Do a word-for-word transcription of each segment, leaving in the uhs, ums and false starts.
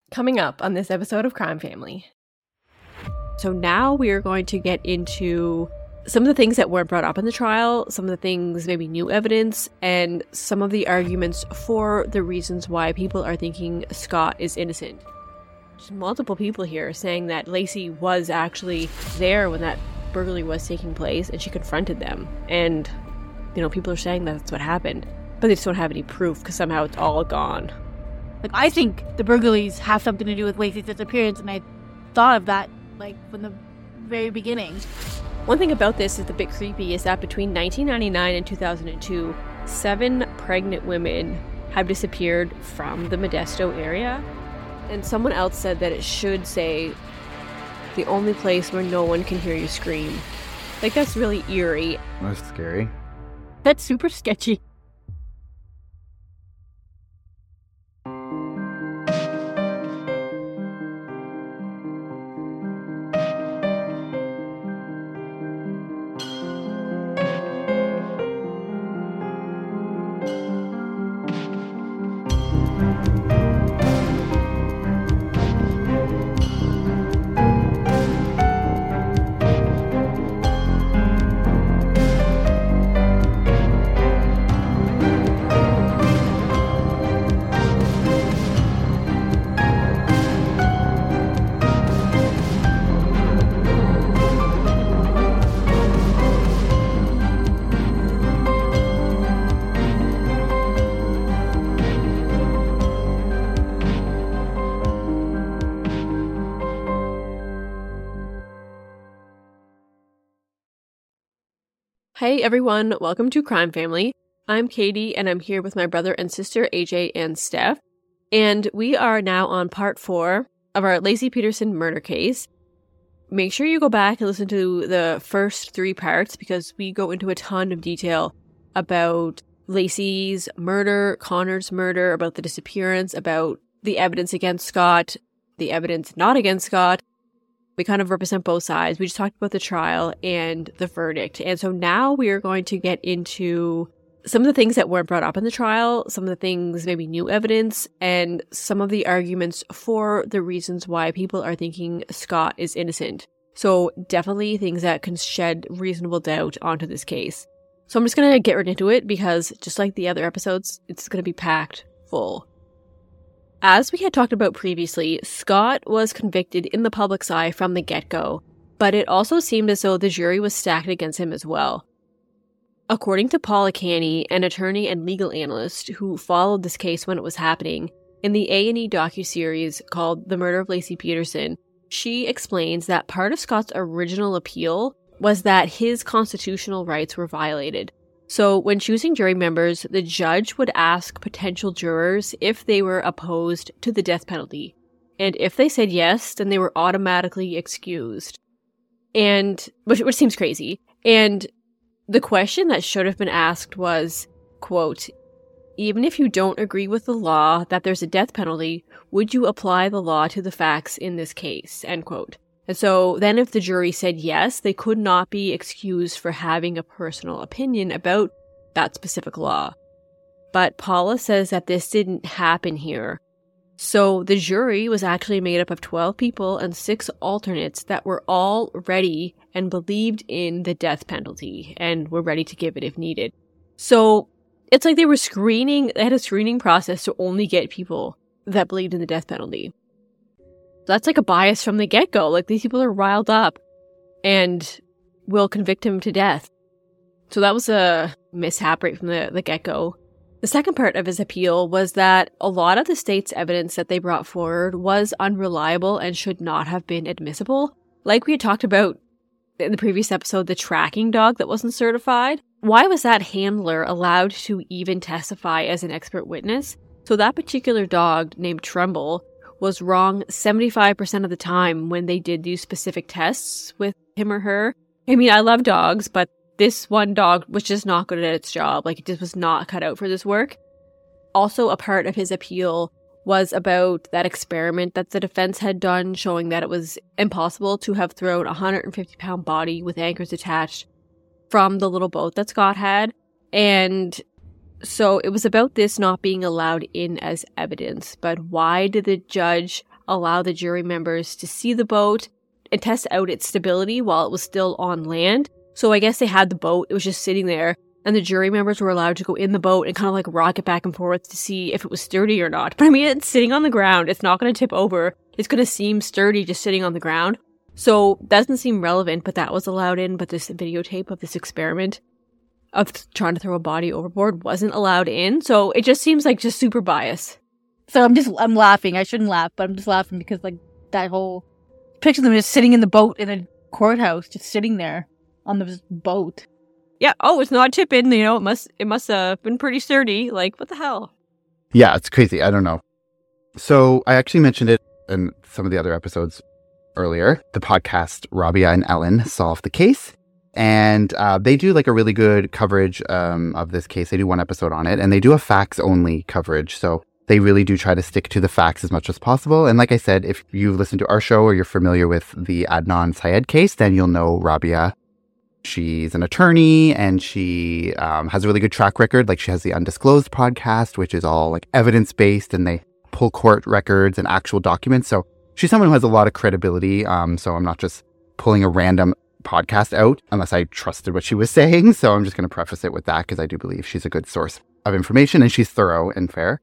Coming up on this episode of Crime Family. So now we are going to get into some of the things that weren't brought up in the trial, some of the things, maybe new evidence, and some of the arguments for the reasons why people are thinking Scott is innocent. There's multiple people here saying that Lacey was actually there when that burglary was taking place and she confronted them. And, you know, people are saying that that's what happened, but they just don't have any proof because somehow it's all gone. Like, I think the burglaries have something to do with Lacey's disappearance, and I thought of that, like, from the very beginning. One thing about this is a bit creepy is that between nineteen ninety-nine and two thousand two, seven pregnant women have disappeared from the Modesto area. And someone else said that it should say the only place where no one can hear you scream. Like, that's really eerie. That's scary. That's super sketchy. Hey everyone, welcome to Crime Family. I'm Katie and I'm here with my brother and sister A J and Steph. And we are now on part four of our Laci Peterson murder case. Make sure you go back and listen to the first three parts because we go into a ton of detail about Laci's murder, Connor's murder, about the disappearance, about the evidence against Scott, the evidence not against Scott. We kind of represent both sides. We just talked about the trial and the verdict. And so now we are going to get into some of the things that weren't brought up in the trial, some of the things, maybe new evidence, and some of the arguments for the reasons why people are thinking Scott is innocent. So definitely things that can shed reasonable doubt onto this case. So I'm just going to get right into it because just like the other episodes, it's going to be packed full. As we had talked about previously, Scott was convicted in the public's eye from the get-go, but it also seemed as though the jury was stacked against him as well. According to Paula Canny, an attorney and legal analyst who followed this case when it was happening, in the A and E docuseries called The Murder of Laci Peterson, she explains that part of Scott's original appeal was that his constitutional rights were violated. So when choosing jury members, the judge would ask potential jurors if they were opposed to the death penalty. And if they said yes, then they were automatically excused. And, which, which seems crazy. And the question that should have been asked was, quote, even if you don't agree with the law that there's a death penalty, would you apply the law to the facts in this case, end quote. And so then if the jury said yes, they could not be excused for having a personal opinion about that specific law. But Paula says that this didn't happen here. So the jury was actually made up of twelve people and six alternates that were all ready and believed in the death penalty and were ready to give it if needed. So it's like they were screening, they had a screening process to only get people that believed in the death penalty. That's like a bias from the get-go. Like, these people are riled up and will convict him to death. So that was a mishap right from the, the get-go. The second part of his appeal was that a lot of the state's evidence that they brought forward was unreliable and should not have been admissible. Like we had talked about in the previous episode, the tracking dog that wasn't certified. Why was that handler allowed to even testify as an expert witness? So that particular dog named Tremble was wrong seventy-five percent of the time when they did these specific tests with him or her. I mean, I love dogs, but this one dog was just not good at its job. Like, it just was not cut out for this work. Also, a part of his appeal was about that experiment that the defense had done showing that it was impossible to have thrown a one hundred fifty pound body with anchors attached from the little boat that Scott had. And so it was about this not being allowed in as evidence. But why did the judge allow the jury members to see the boat and test out its stability while it was still on land. So I guess they had the boat, it was just sitting there, and the jury members were allowed to go in the boat and kind of like rock it back and forth to see if it was sturdy or not. But I mean, it's sitting on the ground, it's not going to tip over, it's going to seem sturdy just sitting on the ground. So that doesn't seem relevant, but that was allowed in. But this videotape of this experiment of th- trying to throw a body overboard wasn't allowed in. So it just seems like just super bias. So I'm just, I'm laughing. I shouldn't laugh, but I'm just laughing because like that whole picture of them just sitting in the boat in a courthouse, just sitting there on this boat. Yeah. Oh, it's not tipping. You know, it must, it must have been pretty sturdy. Like, what the hell? Yeah, it's crazy. I don't know. So I actually mentioned it in some of the other episodes earlier. The podcast Rabia and Ellen Solve the Case. And uh, they do like a really good coverage um, of this case. They do one episode on it, and they do a facts-only coverage. So they really do try to stick to the facts as much as possible. And like I said, if you've listened to our show or you're familiar with the Adnan Syed case, then you'll know Rabia. She's an attorney, and she um, has a really good track record. Like, she has the Undisclosed podcast, which is all like evidence-based, and they pull court records and actual documents. So she's someone who has a lot of credibility. Um, so I'm not just pulling a random podcast out unless I trusted what she was saying. So I'm just going to preface it with that because I do believe she's a good source of information, and she's thorough and fair.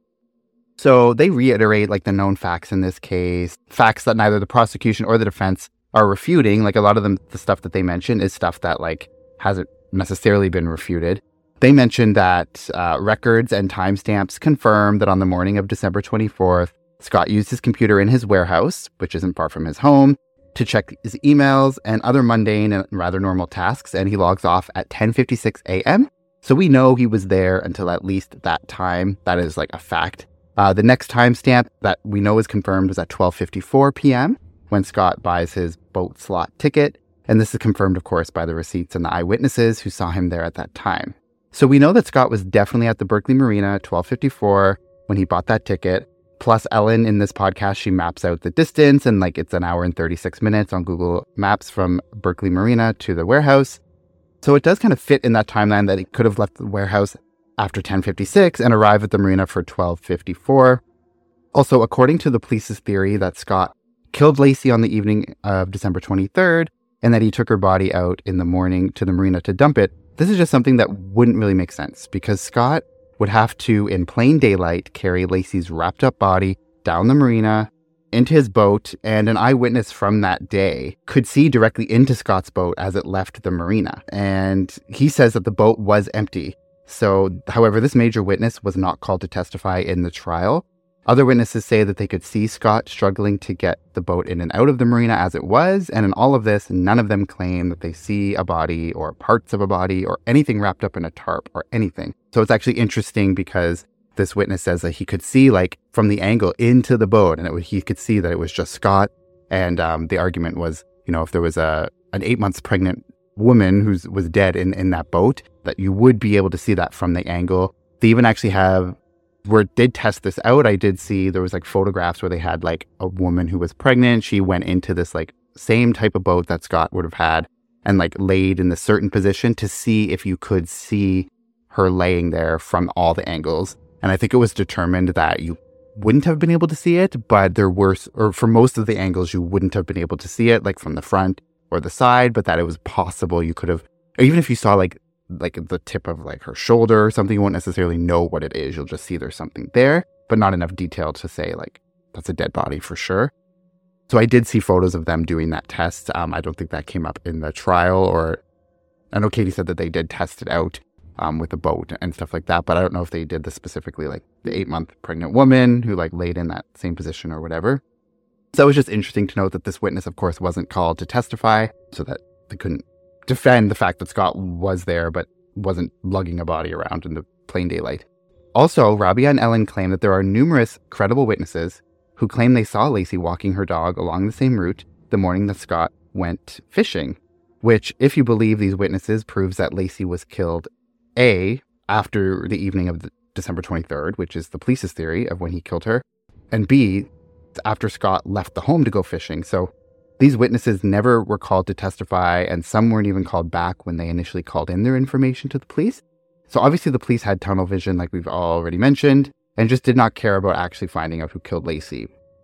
So they reiterate like the known facts in this case, facts that neither the prosecution or the defense are refuting. Like, a lot of them, the stuff that they mention is stuff that like hasn't necessarily been refuted. They mentioned that uh, records and timestamps confirm that on the morning of December twenty-fourth, Scott used his computer in his warehouse, which isn't far from his home, to check his emails and other mundane and rather normal tasks, and he logs off at ten fifty-six a.m. So we know he was there until at least that time. That is like a fact. Uh, the next timestamp that we know is confirmed was at twelve fifty-four p.m. when Scott buys his boat slot ticket. And this is confirmed, of course, by the receipts and the eyewitnesses who saw him there at that time. So we know that Scott was definitely at the Berkeley Marina at twelve fifty-four when he bought that ticket. Plus, Ellen, in this podcast, she maps out the distance, and like it's an hour and thirty-six minutes on Google Maps from Berkeley Marina to the warehouse. So it does kind of fit in that timeline that he could have left the warehouse after ten fifty-six and arrive at the marina for twelve fifty-four. Also, according to the police's theory that Scott killed Lacey on the evening of December twenty-third and that he took her body out in the morning to the marina to dump it, this is just something that wouldn't really make sense because Scott would have to, in plain daylight, carry Lacey's wrapped up body down the marina into his boat, and an eyewitness from that day could see directly into Scott's boat as it left the marina. And he says that the boat was empty. So, however, this major witness was not called to testify in the trial. Other witnesses say that they could see Scott struggling to get the boat in and out of the marina as it was, and in all of this, none of them claim that they see a body or parts of a body or anything wrapped up in a tarp or anything. So it's actually interesting because this witness says that he could see, like, from the angle into the boat, and it, he could see that it was just Scott. And um, the argument was, you know, if there was a an eight months pregnant woman who was dead in, in that boat, that you would be able to see that from the angle. They even actually have, where it did test this out, I did see there was like photographs where they had like a woman who was pregnant. She went into this like same type of boat that Scott would have had and like laid in the certain position to see if you could see her laying there from all the angles. And I think it was determined that you wouldn't have been able to see it, but there were, or for most of the angles, you wouldn't have been able to see it, like from the front or the side, but that it was possible you could have, or even if you saw like like the tip of like her shoulder or something, you won't necessarily know what it is. You'll just see there's something there, but not enough detail to say like that's a dead body for sure. So I did see photos of them doing that test. Um, I don't think that came up in the trial, or I know Katie said that they did test it out um, with a boat and stuff like that, but I don't know if they did this specifically, like the eight month pregnant woman who like laid in that same position or whatever. So it was just interesting to note that this witness, of course, wasn't called to testify, so that they couldn't defend the fact that Scott was there but wasn't lugging a body around in the plain daylight. Also, Rabia and Ellen claim that there are numerous credible witnesses who claim they saw Lacey walking her dog along the same route the morning that Scott went fishing, which, if you believe these witnesses, proves that Lacey was killed, A, after the evening of the December twenty-third, which is the police's theory of when he killed her, and B, after Scott left the home to go fishing. So these witnesses never were called to testify, and some weren't even called back when they initially called in their information to the police. So obviously the police had tunnel vision, like we've already mentioned, and just did not care about actually finding out who killed Lacey.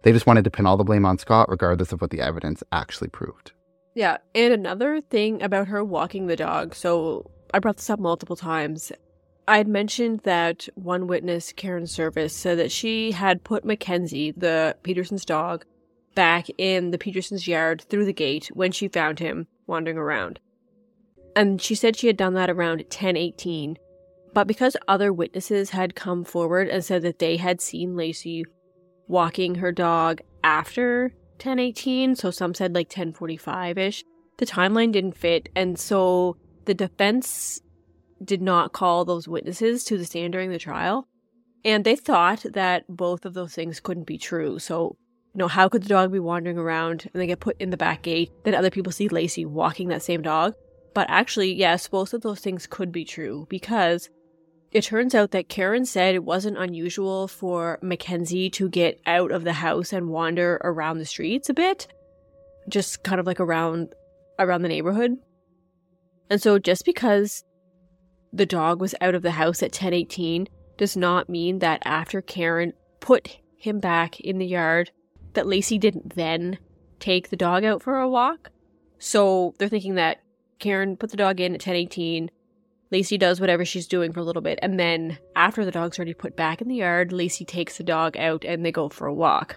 They just wanted to pin all the blame on Scott, regardless of what the evidence actually proved. Yeah, and another thing about her walking the dog. So I brought this up multiple times. I had mentioned that one witness, Karen Service, said that she had put Mackenzie, the Petersons' dog, back in the Petersons' yard through the gate when she found him wandering around. And she said she had done that around ten eighteen. But because other witnesses had come forward and said that they had seen Lacey walking her dog after ten eighteen, so some said like ten forty-five-ish, the timeline didn't fit, and so the defense did not call those witnesses to the stand during the trial, and they thought that both of those things couldn't be true. So, you know, how could the dog be wandering around and they get put in the back gate, then other people see Lacey walking that same dog? But actually, yes, both of those things could be true, because it turns out that Karen said it wasn't unusual for Mackenzie to get out of the house and wander around the streets a bit, just kind of like around around the neighborhood. And so just because the dog was out of the house at ten eighteen does not mean that after Karen put him back in the yard, that Lacey didn't then take the dog out for a walk. So they're thinking that Karen put the dog in at ten eighteen, Lacey does whatever she's doing for a little bit, and then after the dog's already put back in the yard, Lacey takes the dog out and they go for a walk.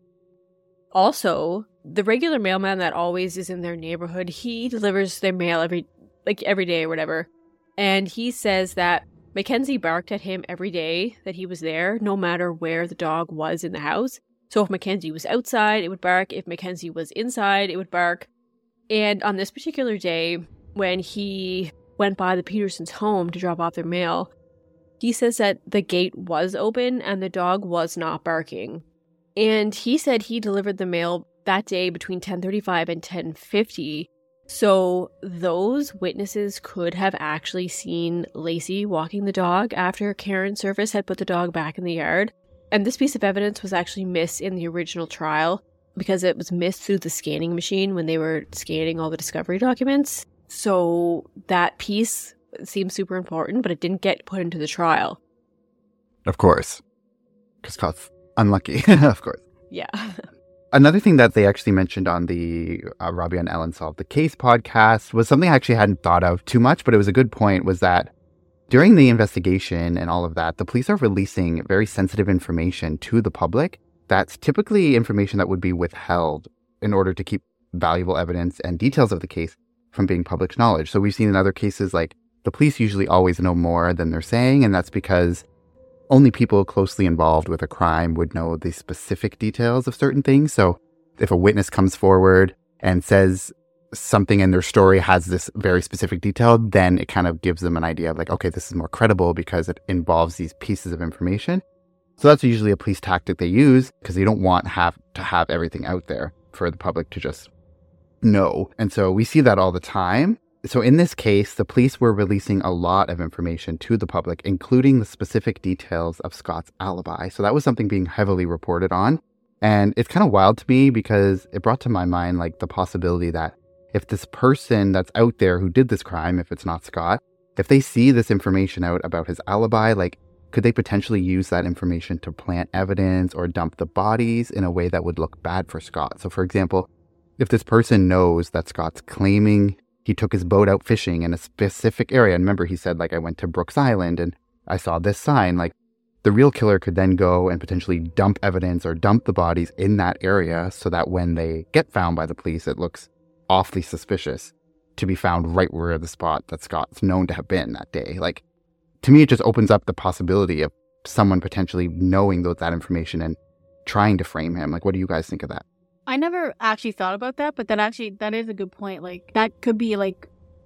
Also, the regular mailman that always is in their neighborhood, he delivers their mail every like every day or whatever. And he says that Mackenzie barked at him every day that he was there, no matter where the dog was in the house. So if Mackenzie was outside, it would bark. If Mackenzie was inside, it would bark. And on this particular day, when he went by the Petersons' home to drop off their mail, he says that the gate was open and the dog was not barking. And he said he delivered the mail that day between ten thirty-five and ten fifty. So those witnesses could have actually seen Lacey walking the dog after Karen Service had put the dog back in the yard. And this piece of evidence was actually missed in the original trial because it was missed through the scanning machine when they were scanning all the discovery documents. So that piece seems super important, but it didn't get put into the trial. Of course. Because Scott's unlucky, of course. Yeah. Another thing that they actually mentioned on the uh, Robbie and Ellen Solve the Case podcast was something I actually hadn't thought of too much, but it was a good point, was that during the investigation and all of that, the police are releasing very sensitive information to the public. That's typically information that would be withheld in order to keep valuable evidence and details of the case from being public knowledge. So we've seen in other cases, like, the police usually always know more than they're saying, and that's because only people closely involved with a crime would know the specific details of certain things. So if a witness comes forward and says something in their story has this very specific detail, then it kind of gives them an idea of like, okay, this is more credible because it involves these pieces of information. So that's usually a police tactic they use because they don't want have to have everything out there for the public to just know. And so we see that all the time. So in this case, the police were releasing a lot of information to the public, including the specific details of Scott's alibi. So that was something being heavily reported on. And it's kind of wild to me because it brought to my mind like the possibility that if this person that's out there who did this crime, if it's not Scott, if they see this information out about his alibi, like, could they potentially use that information to plant evidence or dump the bodies in a way that would look bad for Scott? So for example, if this person knows that Scott's claiming he took his boat out fishing in a specific area, and remember he said, like, I went to Brooks Island and I saw this sign, like, the real killer could then go and potentially dump evidence or dump the bodies in that area so that when they get found by the police, it looks awfully suspicious to be found right where the spot that Scott's known to have been that day. Like, to me, it just opens up the possibility of someone potentially knowing that, that information and trying to frame him. Like, what do you guys think of that? I never actually thought about that, but that actually, that is a good point. Like, that could be like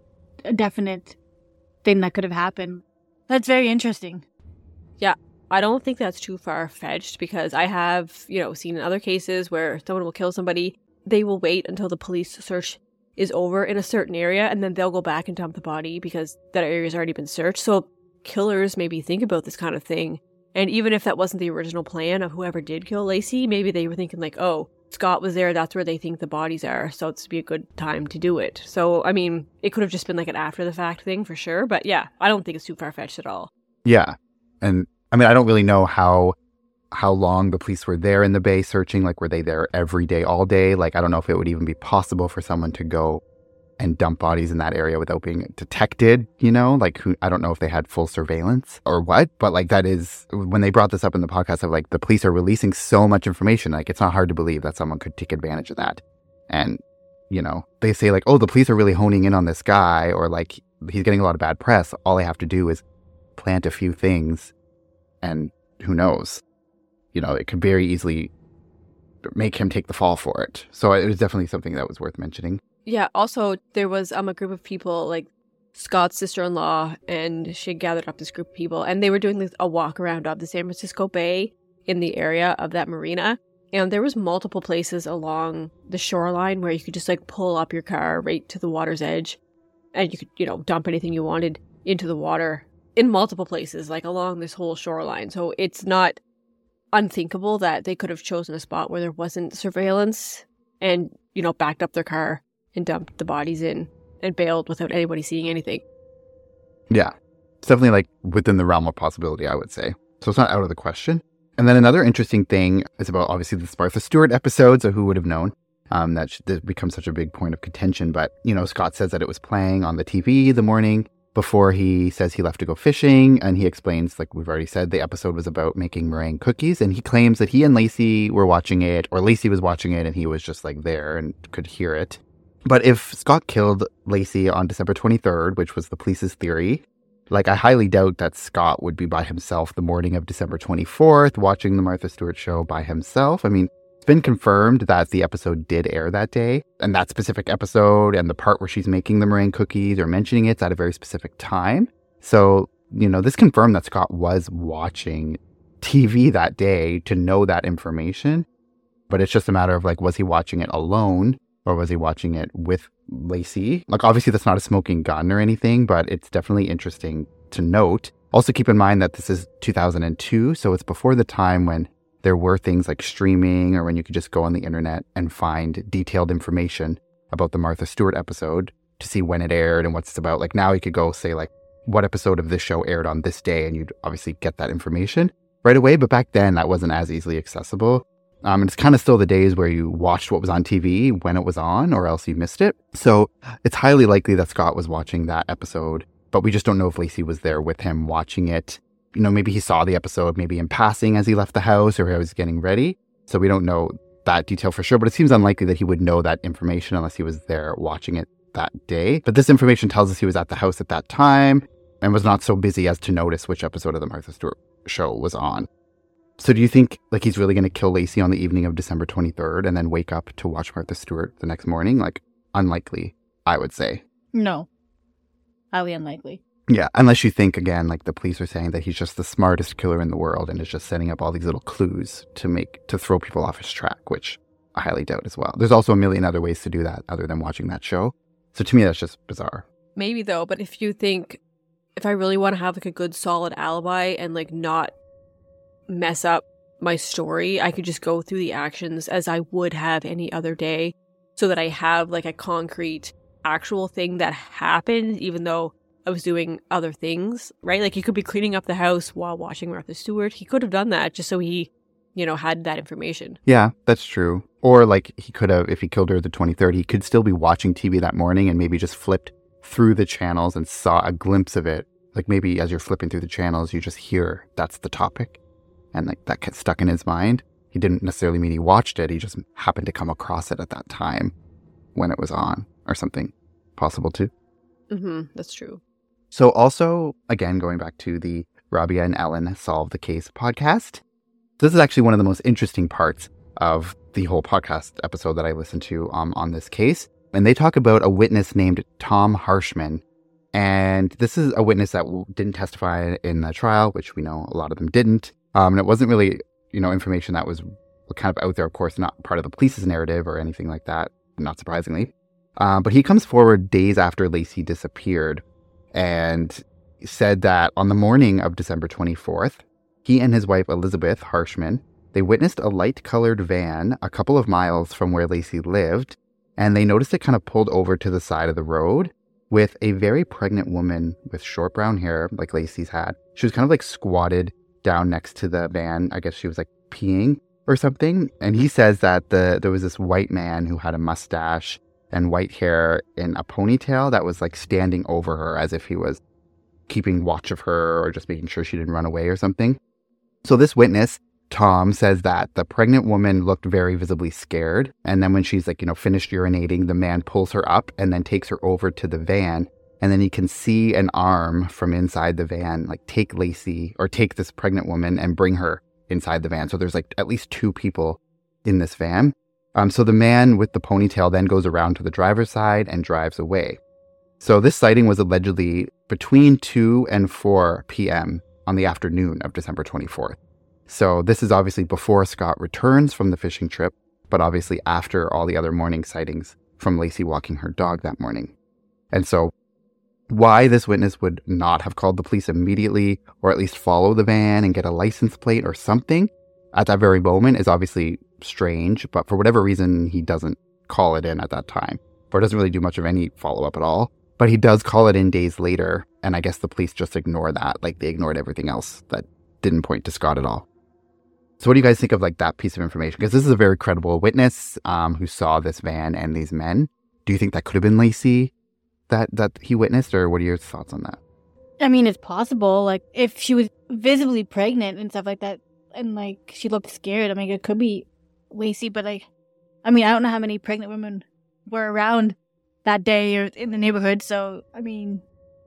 a definite thing that could have happened. That's very interesting. Yeah, I don't think that's too far-fetched because I have, you know, seen in other cases where someone will kill somebody. They will wait until the police search is over in a certain area, and then they'll go back and dump the body because that area's already been searched. So killers maybe think about this kind of thing. And even if that wasn't the original plan of whoever did kill Lacey, maybe they were thinking like, oh, Scott was there, that's where they think the bodies are, so it's to be a good time to do it. So, I mean, it could have just been like an after-the-fact thing for sure, but yeah, I don't think it's too far-fetched at all. Yeah, and I mean, I don't really know how how long the police were there in the bay searching. Like, were they there every day, all day? Like, I don't know if it would even be possible for someone to go and dump bodies in that area without being detected, you know? Like, who, I don't know if they had full surveillance or what, but like that is, when they brought this up in the podcast of like, the police are releasing so much information, like it's not hard to believe that someone could take advantage of that. And, you know, they say like, oh, the police are really honing in on this guy, or like, he's getting a lot of bad press. All I have to do is plant a few things and who knows, you know, it could very easily make him take the fall for it. So it was definitely something that was worth mentioning. Yeah, also, there was um, a group of people, like Scott's sister-in-law, and she gathered up this group of people, and they were doing this, a walk around of the San Francisco Bay in the area of that marina. And there was multiple places along the shoreline where you could just like pull up your car right to the water's edge, and you could, you know, dump anything you wanted into the water in multiple places, like along this whole shoreline. So it's not unthinkable that they could have chosen a spot where there wasn't surveillance and, you know, backed up their car and dumped the bodies in and bailed without anybody seeing anything. Yeah, it's definitely like within the realm of possibility, I would say. So it's not out of the question. And then another interesting thing is about obviously the Martha Stewart episode. So who would have known um, that this becomes such a big point of contention? But, you know, Scott says that it was playing on the T V the morning before he says he left to go fishing. And he explains, like we've already said, the episode was about making meringue cookies. And he claims that he and Lacey were watching it, or Lacey was watching it, and he was just like there and could hear it. But if Scott killed Lacey on December twenty-third, which was the police's theory, like I highly doubt that Scott would be by himself the morning of December twenty-fourth watching the Martha Stewart show by himself. I mean, it's been confirmed that the episode did air that day, and that specific episode and the part where she's making the meringue cookies or mentioning it's at a very specific time. So, you know, this confirmed that Scott was watching T V that day to know that information. But it's just a matter of like, was he watching it alone? Or was he watching it with Lacey? Like, obviously, that's not a smoking gun or anything, but it's definitely interesting to note. Also, keep in mind that this is two thousand two, so it's before the time when there were things like streaming or when you could just go on the internet and find detailed information about the Martha Stewart episode to see when it aired and what it's about. Like, now you could go say, like, what episode of this show aired on this day, and you'd obviously get that information right away. But back then, that wasn't as easily accessible. Um, and it's kind of still the days where you watched what was on T V when it was on, or else you missed it. So it's highly likely that Scott was watching that episode, but we just don't know if Lacey was there with him watching it. You know, maybe he saw the episode maybe in passing as he left the house, or he was getting ready. So we don't know that detail for sure, but it seems unlikely that he would know that information unless he was there watching it that day. But this information tells us he was at the house at that time and was not so busy as to notice which episode of the Martha Stewart show was on. So do you think like he's really going to kill Lacey on the evening of December twenty-third and then wake up to watch Martha Stewart the next morning? Like, unlikely, I would say. No. Highly unlikely. Yeah, unless you think, again, like the police are saying that he's just the smartest killer in the world and is just setting up all these little clues to make, to throw people off his track, which I highly doubt as well. There's also a million other ways to do that other than watching that show. So to me, that's just bizarre. Maybe though, but if you think, if I really want to have like a good solid alibi and like not mess up my story, I could just go through the actions as I would have any other day so that I have like a concrete actual thing that happened even though I was doing other things, right? Like he could be cleaning up the house while watching Martha Stewart. He could have done that just so he, you know, had that information. Yeah, that's true. Or like he could have, if he killed her the twenty-third, he could still be watching T V that morning and maybe just flipped through the channels and saw a glimpse of it. Like maybe as you're flipping through the channels, you just hear that's the topic. And like that gets stuck in his mind. He didn't necessarily mean he watched it. He just happened to come across it at that time when it was on or something. Possible too. Mm-hmm. That's true. So also, again, going back to the Rabia and Ellen Solve the Case podcast. This is actually one of the most interesting parts of the whole podcast episode that I listened to um, on this case. And they talk about a witness named Tom Harshman. And this is a witness that didn't testify in the trial, which we know a lot of them didn't. Um, and it wasn't really, you know, information that was kind of out there, of course, not part of the police's narrative or anything like that, not surprisingly. Uh, but he comes forward days after Lacey disappeared and said that on the morning of December twenty-fourth, he and his wife, Elizabeth Harshman, they witnessed a light-colored van a couple of miles from where Lacey lived, and they noticed it kind of pulled over to the side of the road with a very pregnant woman with short brown hair, like Lacey's had. She was kind of like squatted down next to the van. I guess she was like peeing or something. And he says that the there was this white man who had a mustache and white hair in a ponytail that was like standing over her as if he was keeping watch of her or just making sure she didn't run away or something. So this witness, Tom, says that the pregnant woman looked very visibly scared. And then when she's like, you know, finished urinating, the man pulls her up and then takes her over to the van. And then he can see an arm from inside the van, like take Lacey or take this pregnant woman and bring her inside the van. So there's like at least two people in this van. Um, so the man with the ponytail then goes around to the driver's side and drives away. So this sighting was allegedly between two and four p.m. on the afternoon of December twenty-fourth. So this is obviously before Scott returns from the fishing trip, but obviously after all the other morning sightings from Lacey walking her dog that morning. And so why this witness would not have called the police immediately or at least follow the van and get a license plate or something at that very moment is obviously strange, but for whatever reason, he doesn't call it in at that time or doesn't really do much of any follow-up at all. But he does call it in days later, and I guess the police just ignore that, like they ignored everything else that didn't point to Scott at all. So what do you guys think of like that piece of information? Because this is a very credible witness um, who saw this van and these men. Do you think that could have been Lacey that, that he witnessed, or what are your thoughts on that? I mean, it's possible. Like, if she was visibly pregnant and stuff like that, and like she looked scared, I mean, it could be Lacey. But like, I mean, I don't know how many pregnant women were around that day or in the neighborhood. So, I mean,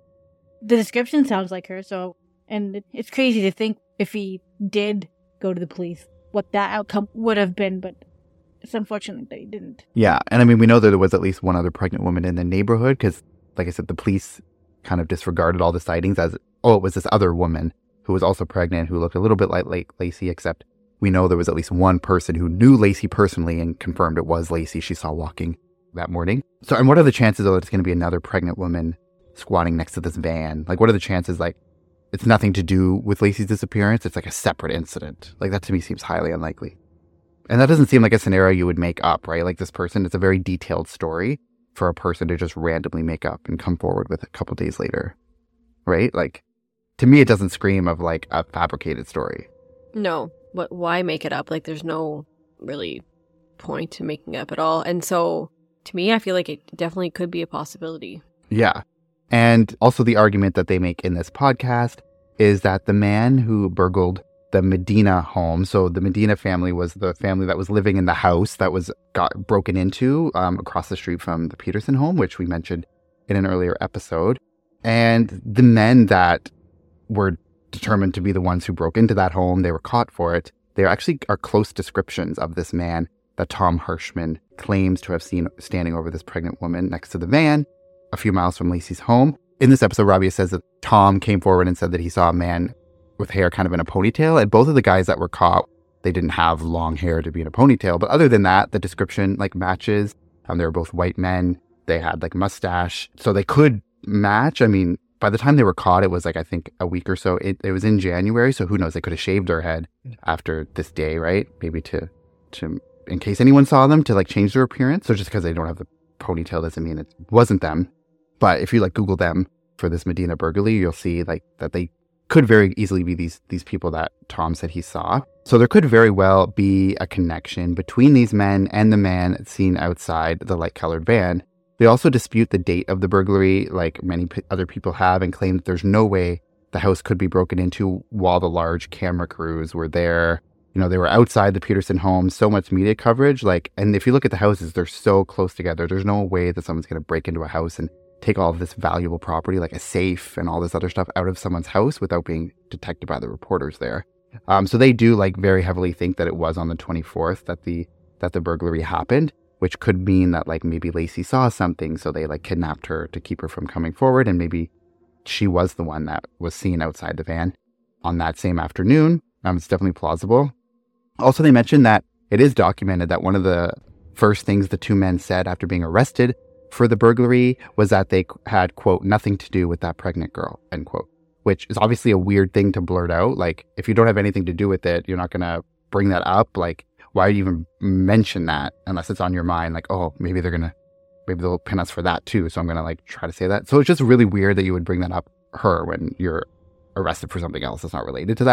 the description sounds like her. So, and it's crazy to think if he did go to the police, what that outcome would have been. But it's unfortunate that he didn't. Yeah. And I mean, we know that there was at least one other pregnant woman in the neighborhood because, like I said, the police kind of disregarded all the sightings as, oh, it was this other woman who was also pregnant who looked a little bit like Lacey, except we know there was at least one person who knew Lacey personally and confirmed it was Lacey she saw walking that morning. So, and what are the chances, though, that it's going to be another pregnant woman squatting next to this van? Like, what are the chances, like, it's nothing to do with Lacey's disappearance? It's like a separate incident. Like, that to me seems highly unlikely. And that doesn't seem like a scenario you would make up, right? Like, this person, it's a very detailed story for a person to just randomly make up and come forward with a couple days later, right? Like, to me, it doesn't scream of, like, a fabricated story. No. What? Why make it up? Like, there's no really point to making it up at all. And so, to me, I feel like it definitely could be a possibility. Yeah. And also the argument that they make in this podcast is that the man who burgled the Medina home, so the Medina family was the family that was living in the house that was got broken into um, across the street from the Peterson home, which we mentioned in an earlier episode. And the men that were determined to be the ones who broke into that home, they were caught for it. They actually are close descriptions of this man that Tom Hirschman claims to have seen standing over this pregnant woman next to the van a few miles from Lacey's home. In this episode, Rabia says that Tom came forward and said that he saw a man with hair kind of in a ponytail. And both of the guys that were caught, they didn't have long hair to be in a ponytail. But other than that, the description like matches. Um, they were both white men. They had like mustache. So they could match. I mean, by the time they were caught, it was like, I think a week or so. It, it was in January. So who knows? They could have shaved their head after this day, right? Maybe to, to, in case anyone saw them, to like change their appearance. So just because they don't have the ponytail doesn't mean it wasn't them. But if you like Google them for this Medina burglary, you'll see like that they could very easily be these these people that Tom said he saw. So there could very well be a connection between these men and the man seen outside the light-colored van. They also dispute the date of the burglary, like many p- other people have, and claim that there's no way the house could be broken into while the large camera crews were there. You know, they were outside the Peterson home, so much media coverage. Like, and if you look at the houses, they're so close together. There's no way that someone's going to break into a house and take all of this valuable property, like a safe and all this other stuff, out of someone's house without being detected by the reporters there. Um, so they do like very heavily think that it was on the twenty-fourth that the that the burglary happened, which could mean that like maybe Lacey saw something, so they like kidnapped her to keep her from coming forward, and maybe she was the one that was seen outside the van on that same afternoon. Um, it's definitely plausible. Also, they mentioned that it is documented that one of the first things the two men said after being arrested for the burglary was that they had, quote, nothing to do with that pregnant girl, end quote, which is obviously a weird thing to blurt out. Like, if you don't have anything to do with it, you're not going to bring that up. Like, why do you even mention that unless it's on your mind? Like, oh, maybe they're going to, maybe they'll pin us for that too. So I'm going to like try to say that. So it's just really weird that you would bring that up her when you're arrested for something else that's not related to that.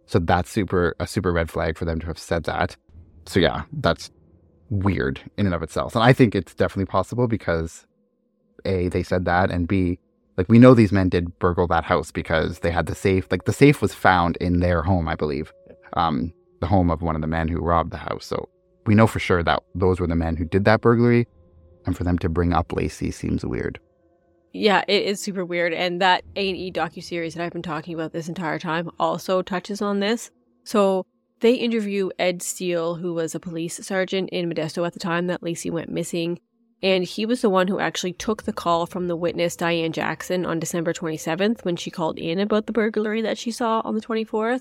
So that's super a super red flag for them to have said that. So yeah, that's weird in and of itself. And I think it's definitely possible because A, they said that, and B, like we know these men did burgle that house because they had the safe. Like the safe was found in their home, I believe, um, the home of one of the men who robbed the house. So we know for sure that those were the men who did that burglary, and for them to bring up Lacey seems weird. Yeah, it is super weird, and that A and E docuseries that I've been talking about this entire time also touches on this. So they interview Ed Steele, who was a police sergeant in Modesto at the time that Lacey went missing. And he was the one who actually took the call from the witness, Diane Jackson, on December twenty-seventh when she called in about the burglary that she saw on the twenty-fourth.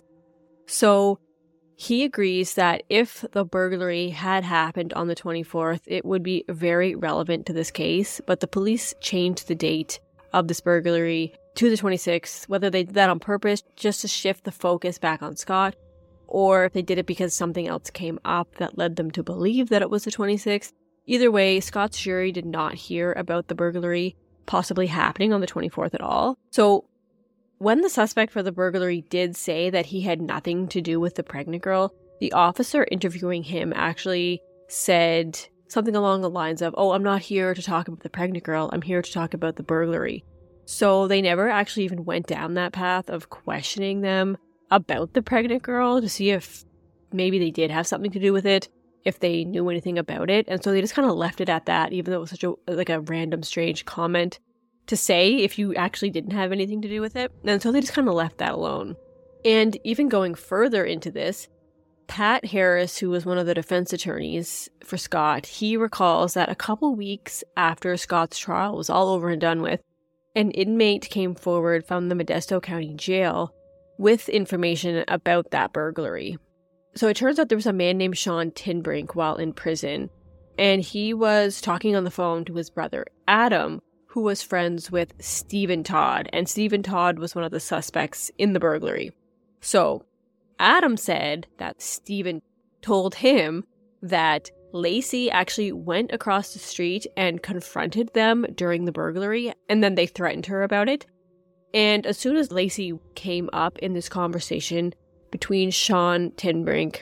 So he agrees that if the burglary had happened on the twenty-fourth, it would be very relevant to this case. But the police changed the date of this burglary to the twenty-sixth, whether they did that on purpose just to shift the focus back on Scott, or if they did it because something else came up that led them to believe that it was the twenty-sixth. Either way, Scott's jury did not hear about the burglary possibly happening on the twenty-fourth at all. So when the suspect for the burglary did say that he had nothing to do with the pregnant girl, the officer interviewing him actually said something along the lines of, "Oh, I'm not here to talk about the pregnant girl. I'm here to talk about the burglary." So they never actually even went down that path of questioning them about the pregnant girl to see if maybe they did have something to do with it, if they knew anything about it. And so they just kind of left it at that, even though it was such a like a random strange comment to say if you actually didn't have anything to do with it. And so they just kind of left that alone. And even going further into this, Pat Harris, who was one of the defense attorneys for Scott, he recalls that a couple weeks after Scott's trial was all over and done with, an inmate came forward from the Modesto County Jail with information about that burglary. So it turns out there was a man named Sean Tinbrink while in prison, and he was talking on the phone to his brother Adam, who was friends with Stephen Todd, and Stephen Todd was one of the suspects in the burglary. So Adam said that Stephen told him that Lacey actually went across the street and confronted them during the burglary, and then they threatened her about it. And as soon as Lacey came up in this conversation between Sean Tinbrink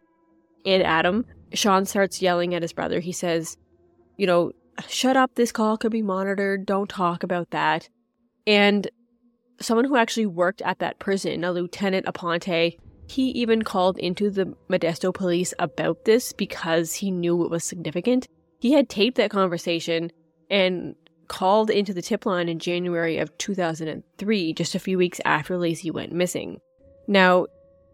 and Adam, Sean starts yelling at his brother. He says, you know, "Shut up, this call could be monitored, don't talk about that." And someone who actually worked at that prison, a Lieutenant Aponte, he even called into the Modesto police about this because he knew it was significant. He had taped that conversation and called into the tip line in January of two thousand three, just a few weeks after Lacey went missing. Now,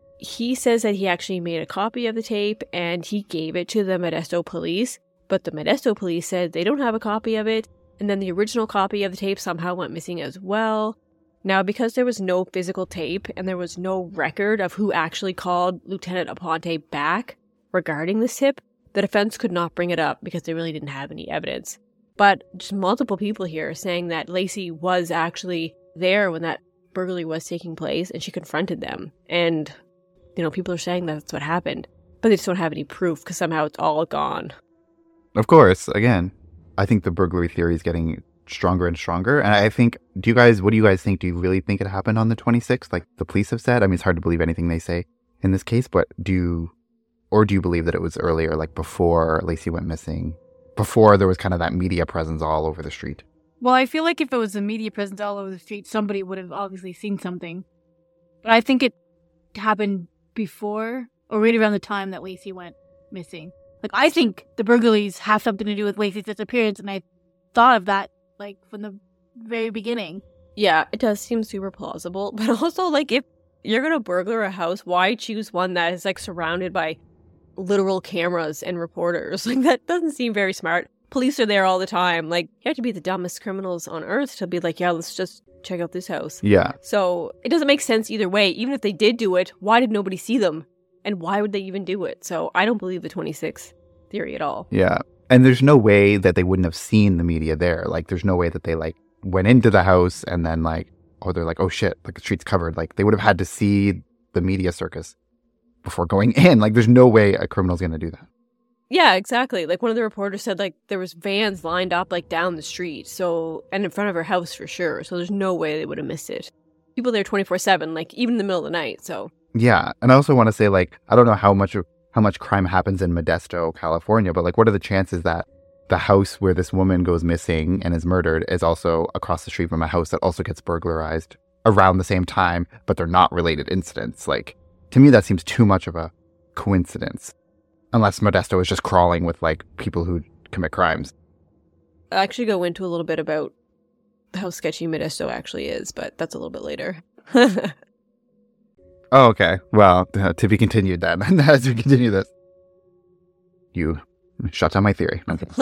he says that he actually made a copy of the tape and he gave it to the Modesto police, but the Modesto police said they don't have a copy of it, and then the original copy of the tape somehow went missing as well. Now, because there was no physical tape and there was no record of who actually called Lieutenant Aponte back regarding this tip, the defense could not bring it up because they really didn't have any evidence. But just multiple people here saying that Lacey was actually there when that burglary was taking place and she confronted them. And, you know, people are saying that that's what happened, but they just don't have any proof because somehow it's all gone. Of course, again, I think the burglary theory is getting stronger and stronger. And I think, do you guys, what do you guys think? Do you really think it happened on the twenty-sixth, like the police have said? I mean, it's hard to believe anything they say in this case, but do you, or do you believe that it was earlier, like before Lacey went missing, before there was kind of that media presence all over the street? Well, I feel like if it was a media presence all over the street, somebody would have obviously seen something. But I think it happened before or right around the time that Lacey went missing. Like, I think the burglaries have something to do with Lacey's disappearance, and I thought of that, like, from the very beginning. Yeah, it does seem super plausible, but also, like, if you're gonna burglar a house, why choose one that is, like, surrounded by literal cameras and reporters? Like, that doesn't seem very smart. Police are there all the time. Like, you have to be the dumbest criminals on earth to be like, yeah, let's just check out this house. Yeah. So, it doesn't make sense either way. Even if they did do it, why did nobody see them? And why would they even do it? So, I don't believe the twenty-sixth theory at all. Yeah. And there's no way that they wouldn't have seen the media there. Like, there's no way that they, like, went into the house and then, like, oh, they're like, oh, shit, like, the street's covered. Like, they would have had to see the media circus before going in. Like, there's no way a criminal's going to do that. Yeah, exactly. Like, one of the reporters said, like, there was vans lined up, like, down the street. So, and in front of her house for sure. So, there's no way they would have missed it. People there twenty-four seven, like, even in the middle of the night, so. Yeah. And I also want to say, like, I don't know how much how much crime happens in Modesto, California, but like, what are the chances that the house where this woman goes missing and is murdered is also across the street from a house that also gets burglarized around the same time, but they're not related incidents? Like, to me, that seems too much of a coincidence, unless Modesto is just crawling with like people who commit crimes. I'll actually go into a little bit about how sketchy Modesto actually is, but that's a little bit later. Oh, okay. Well, uh, to be continued then. As we continue this, you shut down my theory.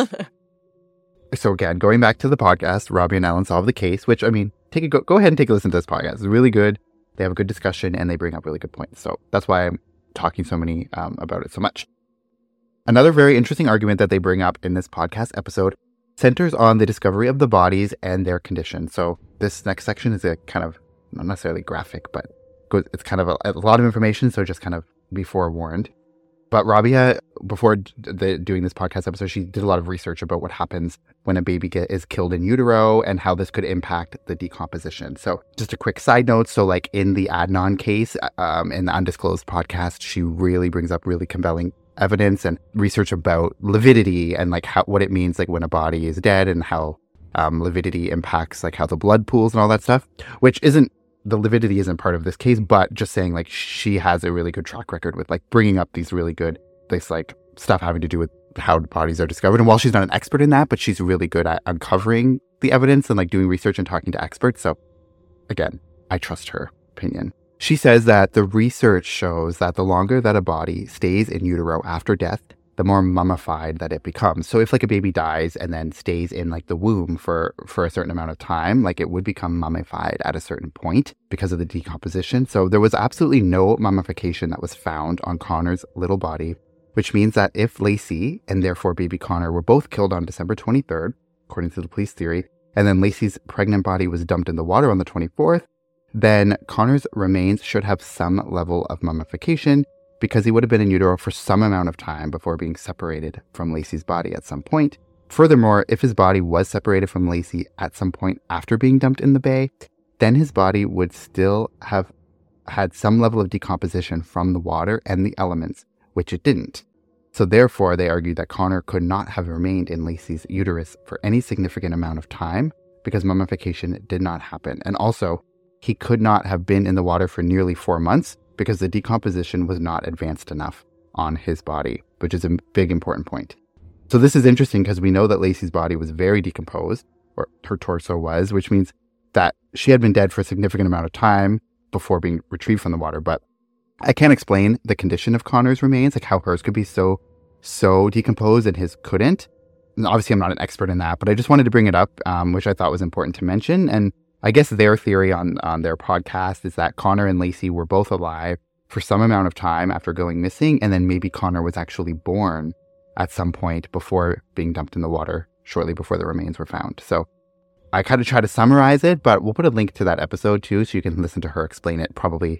So again, going back to the podcast, Robbie and Ellen solve the case, which, I mean, take a go, go ahead and take a listen to this podcast. It's really good. They have a good discussion and they bring up really good points. So that's why I'm talking so many um, about it so much. Another very interesting argument that they bring up in this podcast episode centers on the discovery of the bodies and their condition. So this next section is a kind of, not necessarily graphic, but it's kind of a, a lot of information, so just kind of be forewarned. But Rabia, before the, doing this podcast episode, she did a lot of research about what happens when a baby get, is killed in utero and how this could impact the decomposition. So just a quick side note. So like in the Adnan case, um, in the Undisclosed podcast, she really brings up really compelling evidence and research about lividity and like how what it means like when a body is dead and how um, lividity impacts like how the blood pools and all that stuff, which isn't the lividity isn't part of this case, but just saying like she has a really good track record with like bringing up these really good, this like stuff having to do with how bodies are discovered. And while she's not an expert in that, but she's really good at uncovering the evidence and like doing research and talking to experts. So again, I trust her opinion. She says that the research shows that the longer that a body stays in utero after death, the more mummified that it becomes. So if like a baby dies and then stays in like the womb for, for a certain amount of time, like it would become mummified at a certain point because of the decomposition. So there was absolutely no mummification that was found on Connor's little body, which means that if Lacey and therefore baby Connor were both killed on December twenty-third, according to the police theory, and then Lacey's pregnant body was dumped in the water on the twenty-fourth, then Connor's remains should have some level of mummification, because he would have been in utero for some amount of time before being separated from Lacey's body at some point. Furthermore, if his body was separated from Lacey at some point after being dumped in the bay, then his body would still have had some level of decomposition from the water and the elements, which it didn't. So therefore, they argued that Connor could not have remained in Lacey's uterus for any significant amount of time because mummification did not happen. And also, he could not have been in the water for nearly four months because the decomposition was not advanced enough on his body, which is a big important point. So this is interesting because we know that Lacey's body was very decomposed, or her torso was, which means that she had been dead for a significant amount of time before being retrieved from the water. But I can't explain the condition of Connor's remains, like how hers could be so, so decomposed and his couldn't. And obviously, I'm not an expert in that, but I just wanted to bring it up, um, which I thought was important to mention. And I guess their theory on, on their podcast is that Connor and Lacey were both alive for some amount of time after going missing, and then maybe Connor was actually born at some point before being dumped in the water shortly before the remains were found. So I kind of try to summarize it, but we'll put a link to that episode too, so you can listen to her explain it probably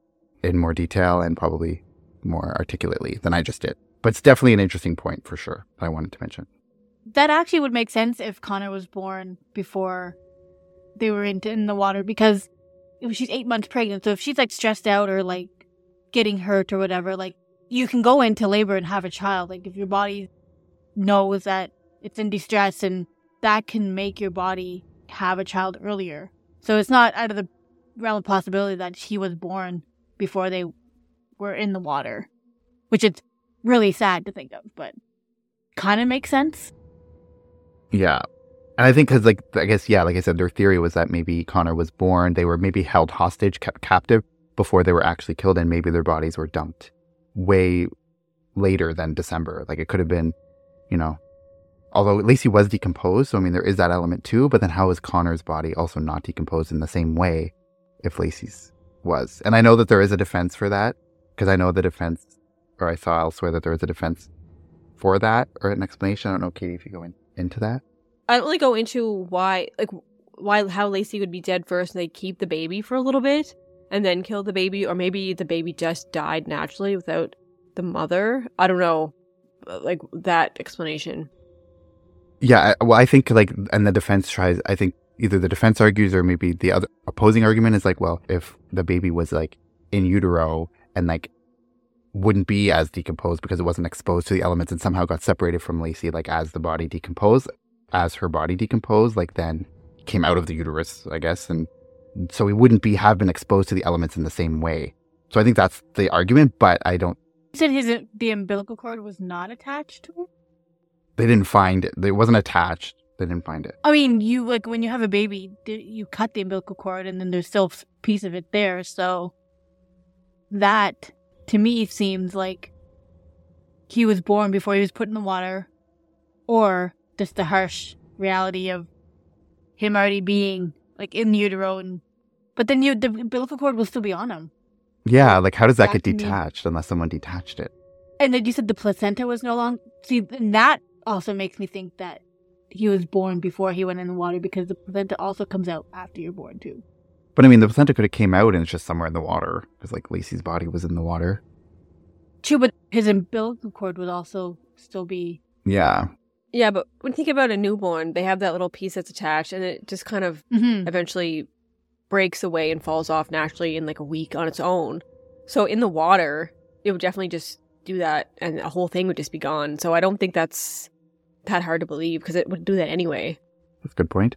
in more detail and probably more articulately than I just did. But it's definitely an interesting point for sure that I wanted to mention. That actually would make sense if Connor was born before they were in, in the water, because if she's eight months pregnant, so if she's like stressed out or like getting hurt or whatever, like you can go into labor and have a child. Like if your body knows that it's in distress, and that can make your body have a child earlier. So it's not out of the realm of possibility that she was born before they were in the water, which is really sad to think of, but kind of makes sense. Yeah. And I think because, like, I guess, yeah, like I said, their theory was that maybe Connor was born, they were maybe held hostage, kept captive before they were actually killed, and maybe their bodies were dumped way later than December. Like, it could have been, you know, although Lacey was decomposed, so I mean, there is that element too, but then how is Connor's body also not decomposed in the same way if Lacey's was? And I know that there is a defense for that, because I know the defense, or I saw elsewhere that there is a defense for that, or an explanation. I don't know, Katie, if you go in, into that. I don't really go into why, like, why, how Lacey would be dead first and they keep the baby for a little bit and then kill the baby, or maybe the baby just died naturally without the mother. I don't know, like, that explanation. Yeah, well, I think, like, and the defense tries, I think either the defense argues or maybe the other opposing argument is like, well, if the baby was, like, in utero and like wouldn't be as decomposed because it wasn't exposed to the elements and somehow got separated from Lacey, like as the body decomposed, as her body decomposed, like then came out of the uterus, I guess. And so he wouldn't be have been exposed to the elements in the same way. So I think that's the argument, but I don't. You said his the umbilical cord was not attached to him? They didn't find it. It wasn't attached. They didn't find it. I mean, you like when you have a baby, you cut the umbilical cord and then there's still a piece of it there. So that, to me, seems like he was born before he was put in the water, or just the harsh reality of him already being like in utero. And, but then you, the umbilical cord will still be on him. Yeah, like how does that, that get detached unless someone detached it? And then you said the placenta was no longer... See, and that also makes me think that he was born before he went in the water, because the placenta also comes out after you're born too. But I mean, the placenta could have came out and it's just somewhere in the water, because like Lacey's body was in the water. True, but his umbilical cord would also still be... Yeah. Yeah, but when you think about a newborn, they have that little piece that's attached, and it just kind of Mm-hmm. eventually breaks away and falls off naturally in like a week on its own. So in the water, it would definitely just do that, and the whole thing would just be gone. So I don't think that's that hard to believe, because it would do that anyway. That's a good point.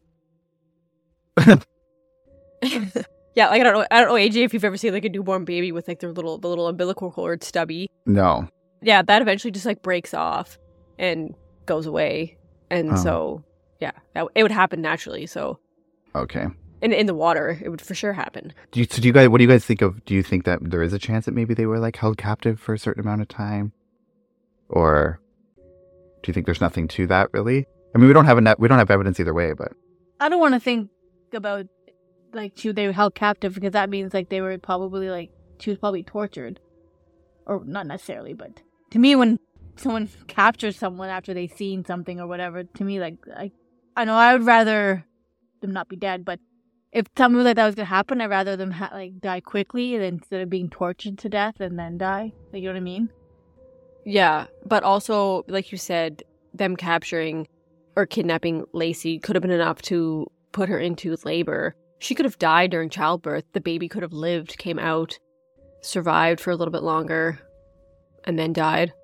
Yeah, like I don't know, I don't know, A J, if you've ever seen like a newborn baby with like their little the little umbilical cord stubby. No. Yeah, that eventually just like breaks off and goes away, and Oh. so yeah, that, it would happen naturally. So Okay. in in the water, it would for sure happen. Do you, so do you guys, what do you guys think of, do you think that there is a chance that maybe they were like held captive for a certain amount of time? Or do you think there's nothing to that really? I mean, we don't have a we don't have evidence either way, but I don't want to think about, like, she, they were held captive, because that means, like, they were probably, like, she was probably tortured. Or not necessarily, but to me, when someone captures someone after they've seen something or whatever, to me, like, I, I know I would rather them not be dead, but if something like that was going to happen, I'd rather them, ha- like, die quickly than instead of being tortured to death and then die. Like, you know what I mean? Yeah, but also, like you said, them capturing or kidnapping Lacey could have been enough to put her into labor. She could have died during childbirth. The baby could have lived, came out, survived for a little bit longer, and then died.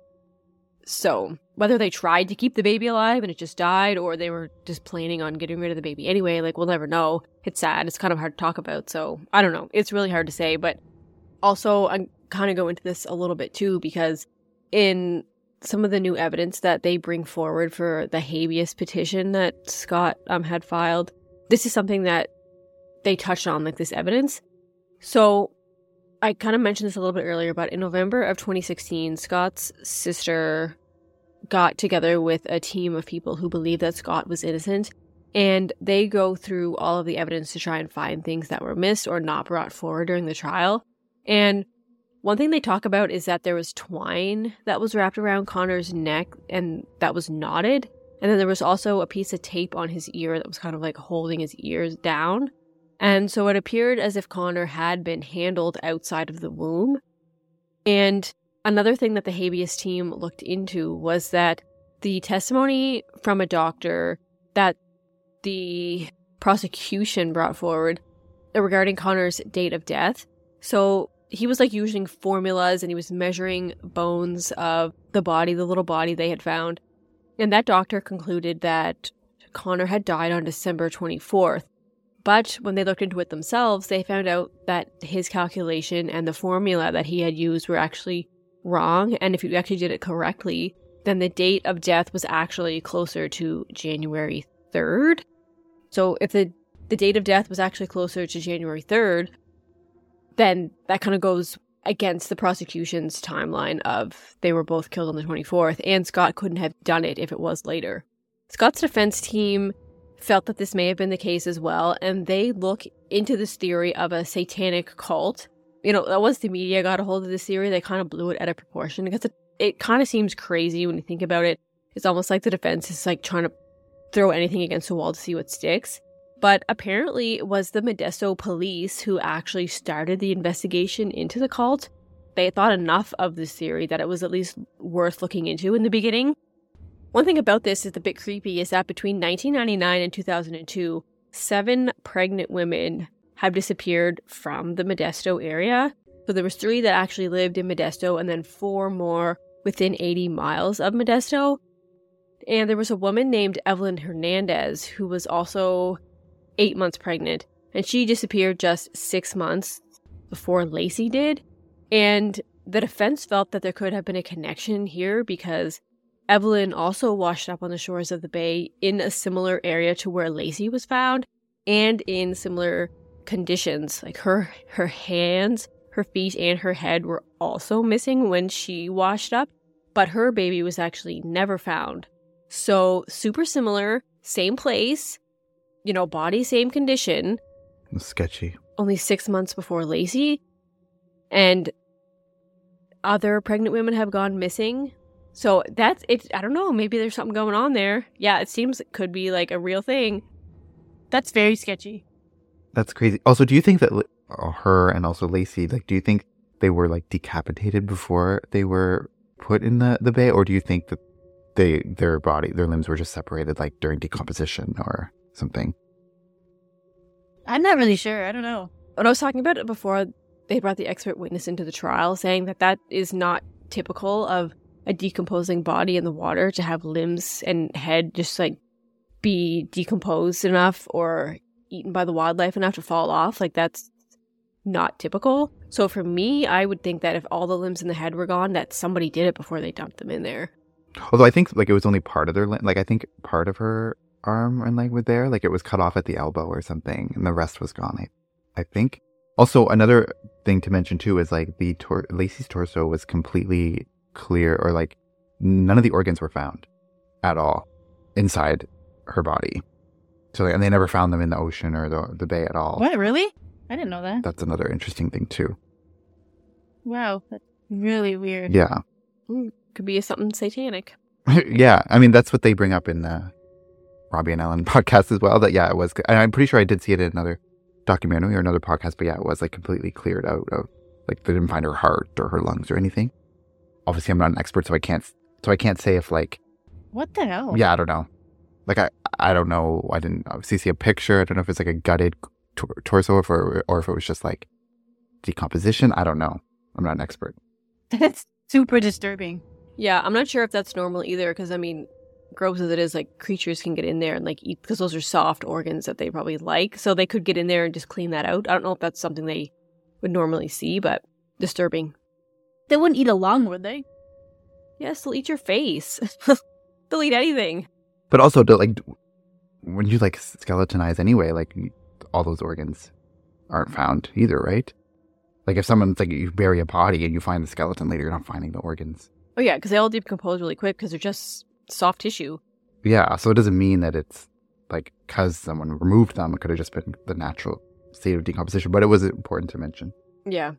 So, whether they tried to keep the baby alive and it just died, or they were just planning on getting rid of the baby anyway, like, we'll never know. It's sad. It's kind of hard to talk about. So, I don't know. It's really hard to say. But also, I'm kind of go into this a little bit too, because in some of the new evidence that they bring forward for the habeas petition that Scott um, had filed, this is something that they touched on, like this evidence. So I kind of mentioned this a little bit earlier, but in November of twenty sixteen, Scott's sister got together with a team of people who believe that Scott was innocent, and they go through all of the evidence to try and find things that were missed or not brought forward during the trial. And one thing they talk about is that there was twine that was wrapped around Connor's neck and that was knotted. And then there was also a piece of tape on his ear that was kind of like holding his ears down. And so it appeared as if Connor had been handled outside of the womb. And another thing that the habeas team looked into was that the testimony from a doctor that the prosecution brought forward regarding Connor's date of death. So he was like using formulas and he was measuring bones of the body, the little body they had found. And that doctor concluded that Connor had died on December twenty-fourth. But when they looked into it themselves, they found out that his calculation and the formula that he had used were actually wrong. And if you actually did it correctly, then the date of death was actually closer to January third. So if the, the date of death was actually closer to January third, then that kind of goes against the prosecution's timeline of they were both killed on the twenty-fourth, and Scott couldn't have done it if it was later. Scott's defense team felt that this may have been the case as well, and they look into this theory of a satanic cult. You know, once the media got a hold of this theory, they kind of blew it out of proportion, because it, it kind of seems crazy when you think about it. It's almost like the defense is like trying to throw anything against the wall to see what sticks. But apparently it was the Modesto police who actually started the investigation into the cult. They thought enough of this theory that it was at least worth looking into in the beginning. One thing about this is a bit creepy is that between nineteen ninety-nine and two thousand two, seven pregnant women have disappeared from the Modesto area. So there was three that actually lived in Modesto and then four more within eighty miles of Modesto. And there was a woman named Evelyn Hernandez who was also eight months pregnant. And she disappeared just six months before Lacey did. And the defense felt that there could have been a connection here because Evelyn also washed up on the shores of the bay in a similar area to where Lacey was found and in similar conditions. Like her, her hands, her feet, and her head were also missing when she washed up, but her baby was actually never found. So super similar, same place, you know, body, same condition. Sketchy. Only six months before Lacey. And other pregnant women have gone missing. So that's it. I don't know. Maybe there's something going on there. Yeah, it seems it could be like a real thing. That's very sketchy. That's crazy. Also, do you think that uh, her and also Lacey, like, do you think they were like decapitated before they were put in the, the bay? Or do you think that they, their body, their limbs were just separated like during decomposition or something? I'm not really sure. I don't know. When I was talking about it before, they brought the expert witness into the trial saying that that is not typical of a decomposing body in the water to have limbs and head just like be decomposed enough or eaten by the wildlife enough to fall off. Like that's not typical. So for me, I would think that if all the limbs and the head were gone, that somebody did it before they dumped them in there. Although I think like it was only part of their limb. Like I think part of her arm and leg were there. Like it was cut off at the elbow or something and the rest was gone. I, I think. Also, another thing to mention too is like the tor- Lacey's torso was completely clear, or like none of the organs were found at all inside her body. So like, and they never found them in the ocean or the the bay at all. What, really? I didn't know that. That's another interesting thing too. Wow, that's really weird. Yeah. Mm, could be something satanic. Yeah, I mean that's what they bring up in the Robbie and Ellen podcast as well. That yeah, it was. And I'm pretty sure I did see it in another documentary or another podcast, but yeah, it was like completely cleared out of, like they didn't find her heart or her lungs or anything. Obviously, I'm not an expert, so I can't, so I can't say if like, what the hell? Yeah, I don't know. Like I, I don't know. I didn't obviously see a picture. I don't know if it's like a gutted tor- torso, or if, or if it was just like decomposition. I don't know. I'm not an expert. That's super disturbing. Yeah, I'm not sure if that's normal either, because I mean, gross as it is, like creatures can get in there and like eat, because those are soft organs that they probably like, so they could get in there and just clean that out. I don't know if that's something they would normally see, but disturbing. They wouldn't eat a lung, would they? Yes, they'll eat your face. They'll eat anything. But also, to, like, when you like skeletonize anyway, like all those organs aren't found either, right? Like if someone's like you bury a body and you find the skeleton later, you're not finding the organs. Oh yeah, because they all decompose really quick because they're just soft tissue. Yeah, so it doesn't mean that it's like because someone removed them, it could have just been the natural state of decomposition, but it was important to mention. Yeah.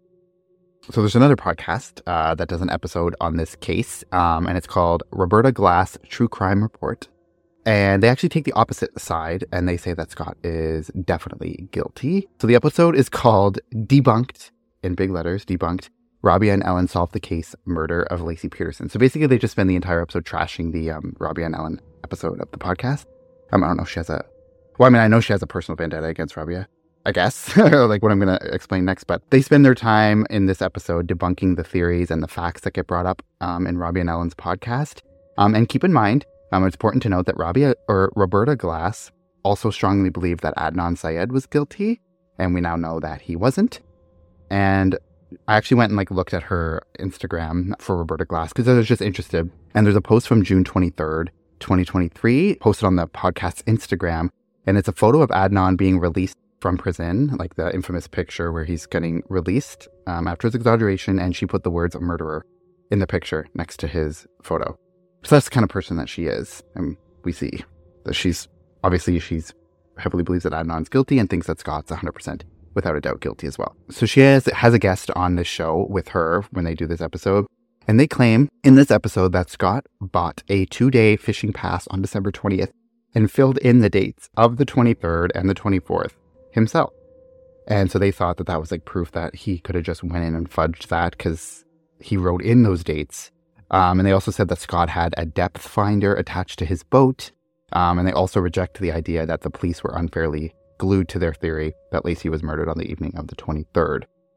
So there's another podcast uh, that does an episode on this case, um, and it's called Roberta Glass True Crime Report. And they actually take the opposite side, and they say that Scott is definitely guilty. So the episode is called Debunked, in big letters, Debunked. Robbie and Ellen solve the case murder of Lacey Peterson. So basically they just spend the entire episode trashing the um, Robbie and Ellen episode of the podcast. Um, I don't know if she has a... Well, I mean, I know she has a personal vendetta against Robbie, I guess, like what I'm going to explain next. But they spend their time in this episode debunking the theories and the facts that get brought up um, in Robbie and Ellen's podcast. Um, and keep in mind, um, it's important to note that Robbie or Roberta Glass also strongly believed that Adnan Syed was guilty. And we now know that he wasn't. And I actually went and like looked at her Instagram for Roberta Glass because I was just interested. And there's a post from June twenty-third, twenty twenty-three, posted on the podcast's Instagram. And it's a photo of Adnan being released from prison, like the infamous picture where he's getting released um, after his exoneration. And she put the words murderer in the picture next to his photo. So that's the kind of person that she is. And we see that she's, obviously she's heavily believes that Adnan's guilty and thinks that Scott's one hundred percent without a doubt guilty as well. So she has, has a guest on this show with her when they do this episode. And they claim in this episode that Scott bought a two-day fishing pass on December twentieth and filled in the dates of the twenty-third and the twenty-fourth himself. And so they thought that that was like proof that he could have just went in and fudged that because he wrote in those dates. Um, and they also said that Scott had a depth finder attached to his boat. Um, and they also reject the idea that the police were unfairly glued to their theory that Lacey was murdered on the evening of the twenty-third.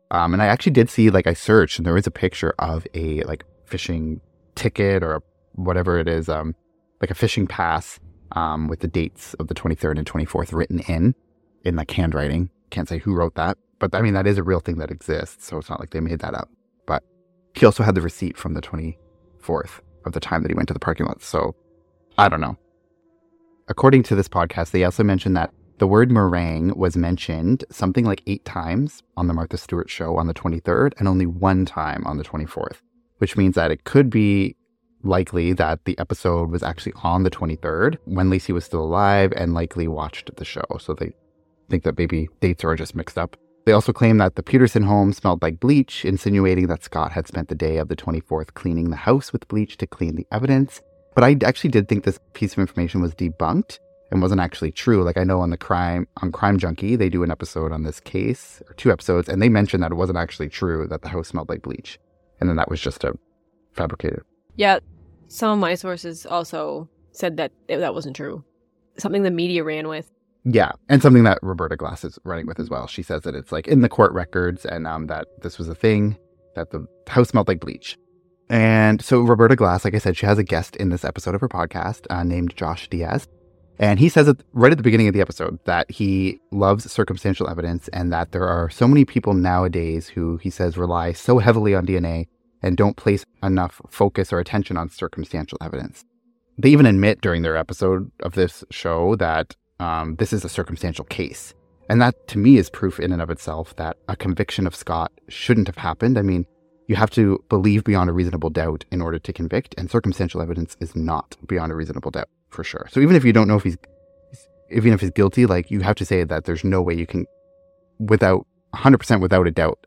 Um, and I actually did see, like I searched and there is a picture of a like fishing ticket or whatever it is, um, like a fishing pass um, with the dates of the twenty-third and twenty-fourth written in, in like handwriting. Can't say who wrote that, but I mean, that is a real thing that exists. So it's not like they made that up. But he also had the receipt from the twenty-fourth of the time that he went to the parking lot. So I don't know. According to this podcast, they also mentioned that the word meringue was mentioned something like eight times on the Martha Stewart show on the twenty-third and only one time on the twenty-fourth, which means that it could be likely that the episode was actually on the twenty-third when Lacey was still alive and likely watched the show. So they think that maybe dates are just mixed up. They also claim that the Peterson home smelled like bleach, insinuating that Scott had spent the day of the twenty-fourth cleaning the house with bleach to clean the evidence. But I actually did think this piece of information was debunked and wasn't actually true. Like I know on the crime, on Crime Junkie, they do an episode on this case, or two episodes, and they mentioned that it wasn't actually true that the house smelled like bleach. And then that was just a fabricated. Yeah, some of my sources also said that it, that wasn't true. Something the media ran with. Yeah, and something that Roberta Glass is running with as well. She says that it's like in the court records and um, that this was a thing, that the house smelled like bleach. And so Roberta Glass, like I said, she has a guest in this episode of her podcast uh, named Josh Diaz. And he says it right at the beginning of the episode that he loves circumstantial evidence and that there are so many people nowadays who, he says, rely so heavily on D N A and don't place enough focus or attention on circumstantial evidence. They even admit during their episode of this show that um, this is a circumstantial case. And that, to me, is proof in and of itself that a conviction of Scott shouldn't have happened. I mean, you have to believe beyond a reasonable doubt in order to convict, and circumstantial evidence is not beyond a reasonable doubt, for sure. So even if you don't know if he's, even if he's guilty, like, you have to say that there's no way you can, without, one hundred percent without a doubt,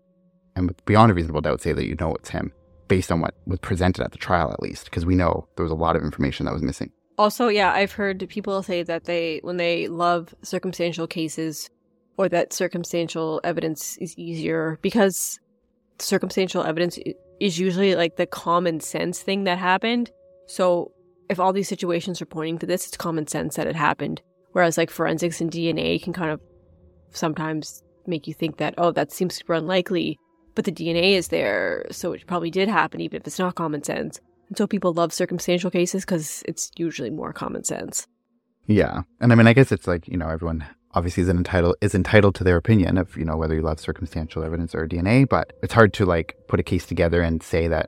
and with beyond a reasonable doubt, say that you know it's him, based on what was presented at the trial, at least, because we know there was a lot of information that was missing. Also, yeah, I've heard people say that they, when they love circumstantial cases, or that circumstantial evidence is easier, because circumstantial evidence is usually like the common sense thing that happened. So if all these situations are pointing to this, it's common sense that it happened. Whereas like forensics and D N A can kind of sometimes make you think that, oh, that seems super unlikely, but the D N A is there, so it probably did happen, even if it's not common sense. And so people love circumstantial cases because it's usually more common sense. Yeah. And I mean, I guess it's like, you know, everyone obviously is entitled is entitled to their opinion of, you know, whether you love circumstantial evidence or D N A, but it's hard to like put a case together and say that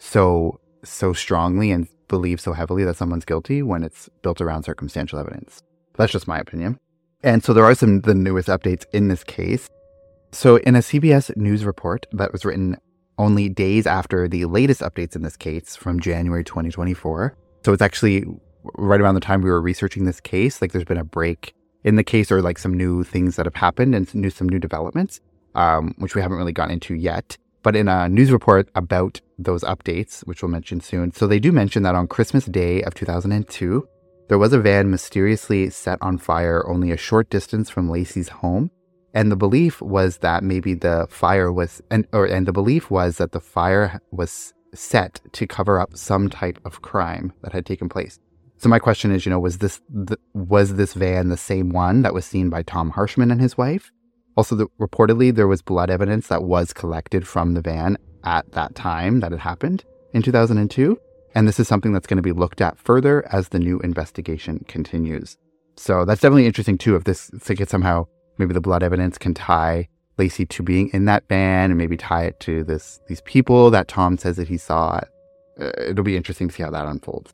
so so strongly and believe so heavily that someone's guilty when it's built around circumstantial evidence. That's just my opinion. And so there are some the newest updates in this case. So in a C B S News report that was written only days after the latest updates in this case from January twenty twenty-four, so it's actually right around the time we were researching this case, like there's been a break in the case or like some new things that have happened and some new, some new developments, um, which we haven't really gotten into yet. But in a news report about those updates, which we'll mention soon, so they do mention that on Christmas Day of two thousand two, there was a van mysteriously set on fire only a short distance from Lacey's home. And the belief was that maybe the fire was, and or and the belief was that the fire was set to cover up some type of crime that had taken place. So my question is, you know, was this the, was this van the same one that was seen by Tom Harshman and his wife? Also, the, reportedly, there was blood evidence that was collected from the van at that time that it happened in two thousand two. And this is something that's going to be looked at further as the new investigation continues. So that's definitely interesting, too, if this if it could somehow, maybe the blood evidence can tie Lacey to being in that van and maybe tie it to this these people that Tom says that he saw. Uh, it'll be interesting to see how that unfolds.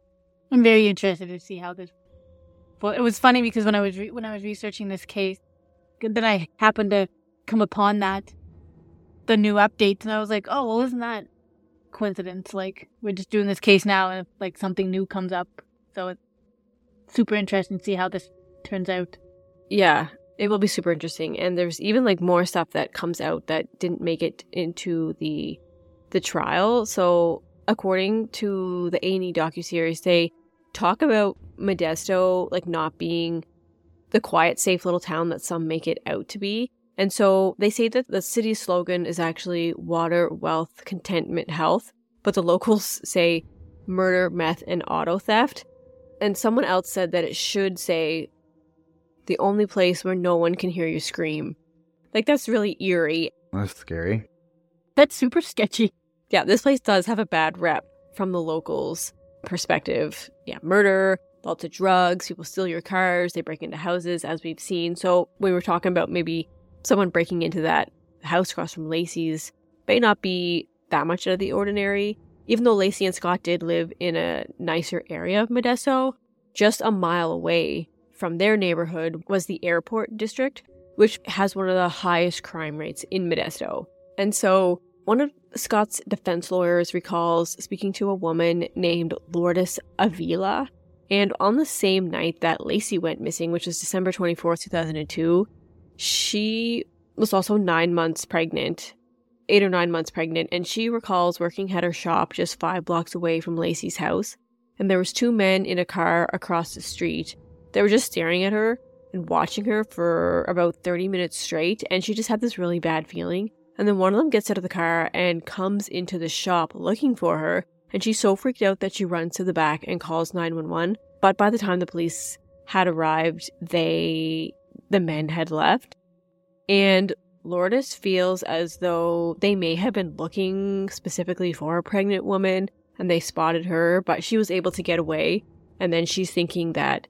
I'm very interested to see how this. Well, it was funny because when I was re- when I was researching this case, then I happened to come upon that, the new updates, and I was like, oh, well, isn't that coincidence? Like, we're just doing this case now, and like something new comes up, so it's super interesting to see how this turns out. Yeah, it will be super interesting, and there's even like more stuff that comes out that didn't make it into the the trial. So according to the A and E docuseries, they talk about Modesto like not being the quiet, safe little town that some make it out to be. And so they say that the city's slogan is actually water, wealth, contentment, health, but the locals say murder, meth, and auto theft. And someone else said that it should say the only place where no one can hear you scream. Like, that's really eerie. That's scary. That's super sketchy. Yeah, this place does have a bad rep from the locals' perspective. Yeah, murder, lots of drugs, people steal your cars, they break into houses, as we've seen. So we were talking about maybe someone breaking into that house across from Lacey's may not be that much out of the ordinary. Even though Lacey and Scott did live in a nicer area of Modesto, just a mile away from their neighborhood was the airport district, which has one of the highest crime rates in Modesto. And so one of Scott's defense lawyers recalls speaking to a woman named Lourdes Avila. And on the same night that Lacey went missing, which was December twenty-fourth, two thousand two, she was also nine months pregnant, eight or nine months pregnant. And she recalls working at her shop just five blocks away from Lacey's house. And there was two men in a car across the street. They were just staring at her and watching her for about thirty minutes straight. And she just had this really bad feeling. And then one of them gets out of the car and comes into the shop looking for her. And she's so freaked out that she runs to the back and calls nine one one. But by the time the police had arrived, they, the men had left. And Lourdes feels as though they may have been looking specifically for a pregnant woman and they spotted her, but she was able to get away. And then she's thinking that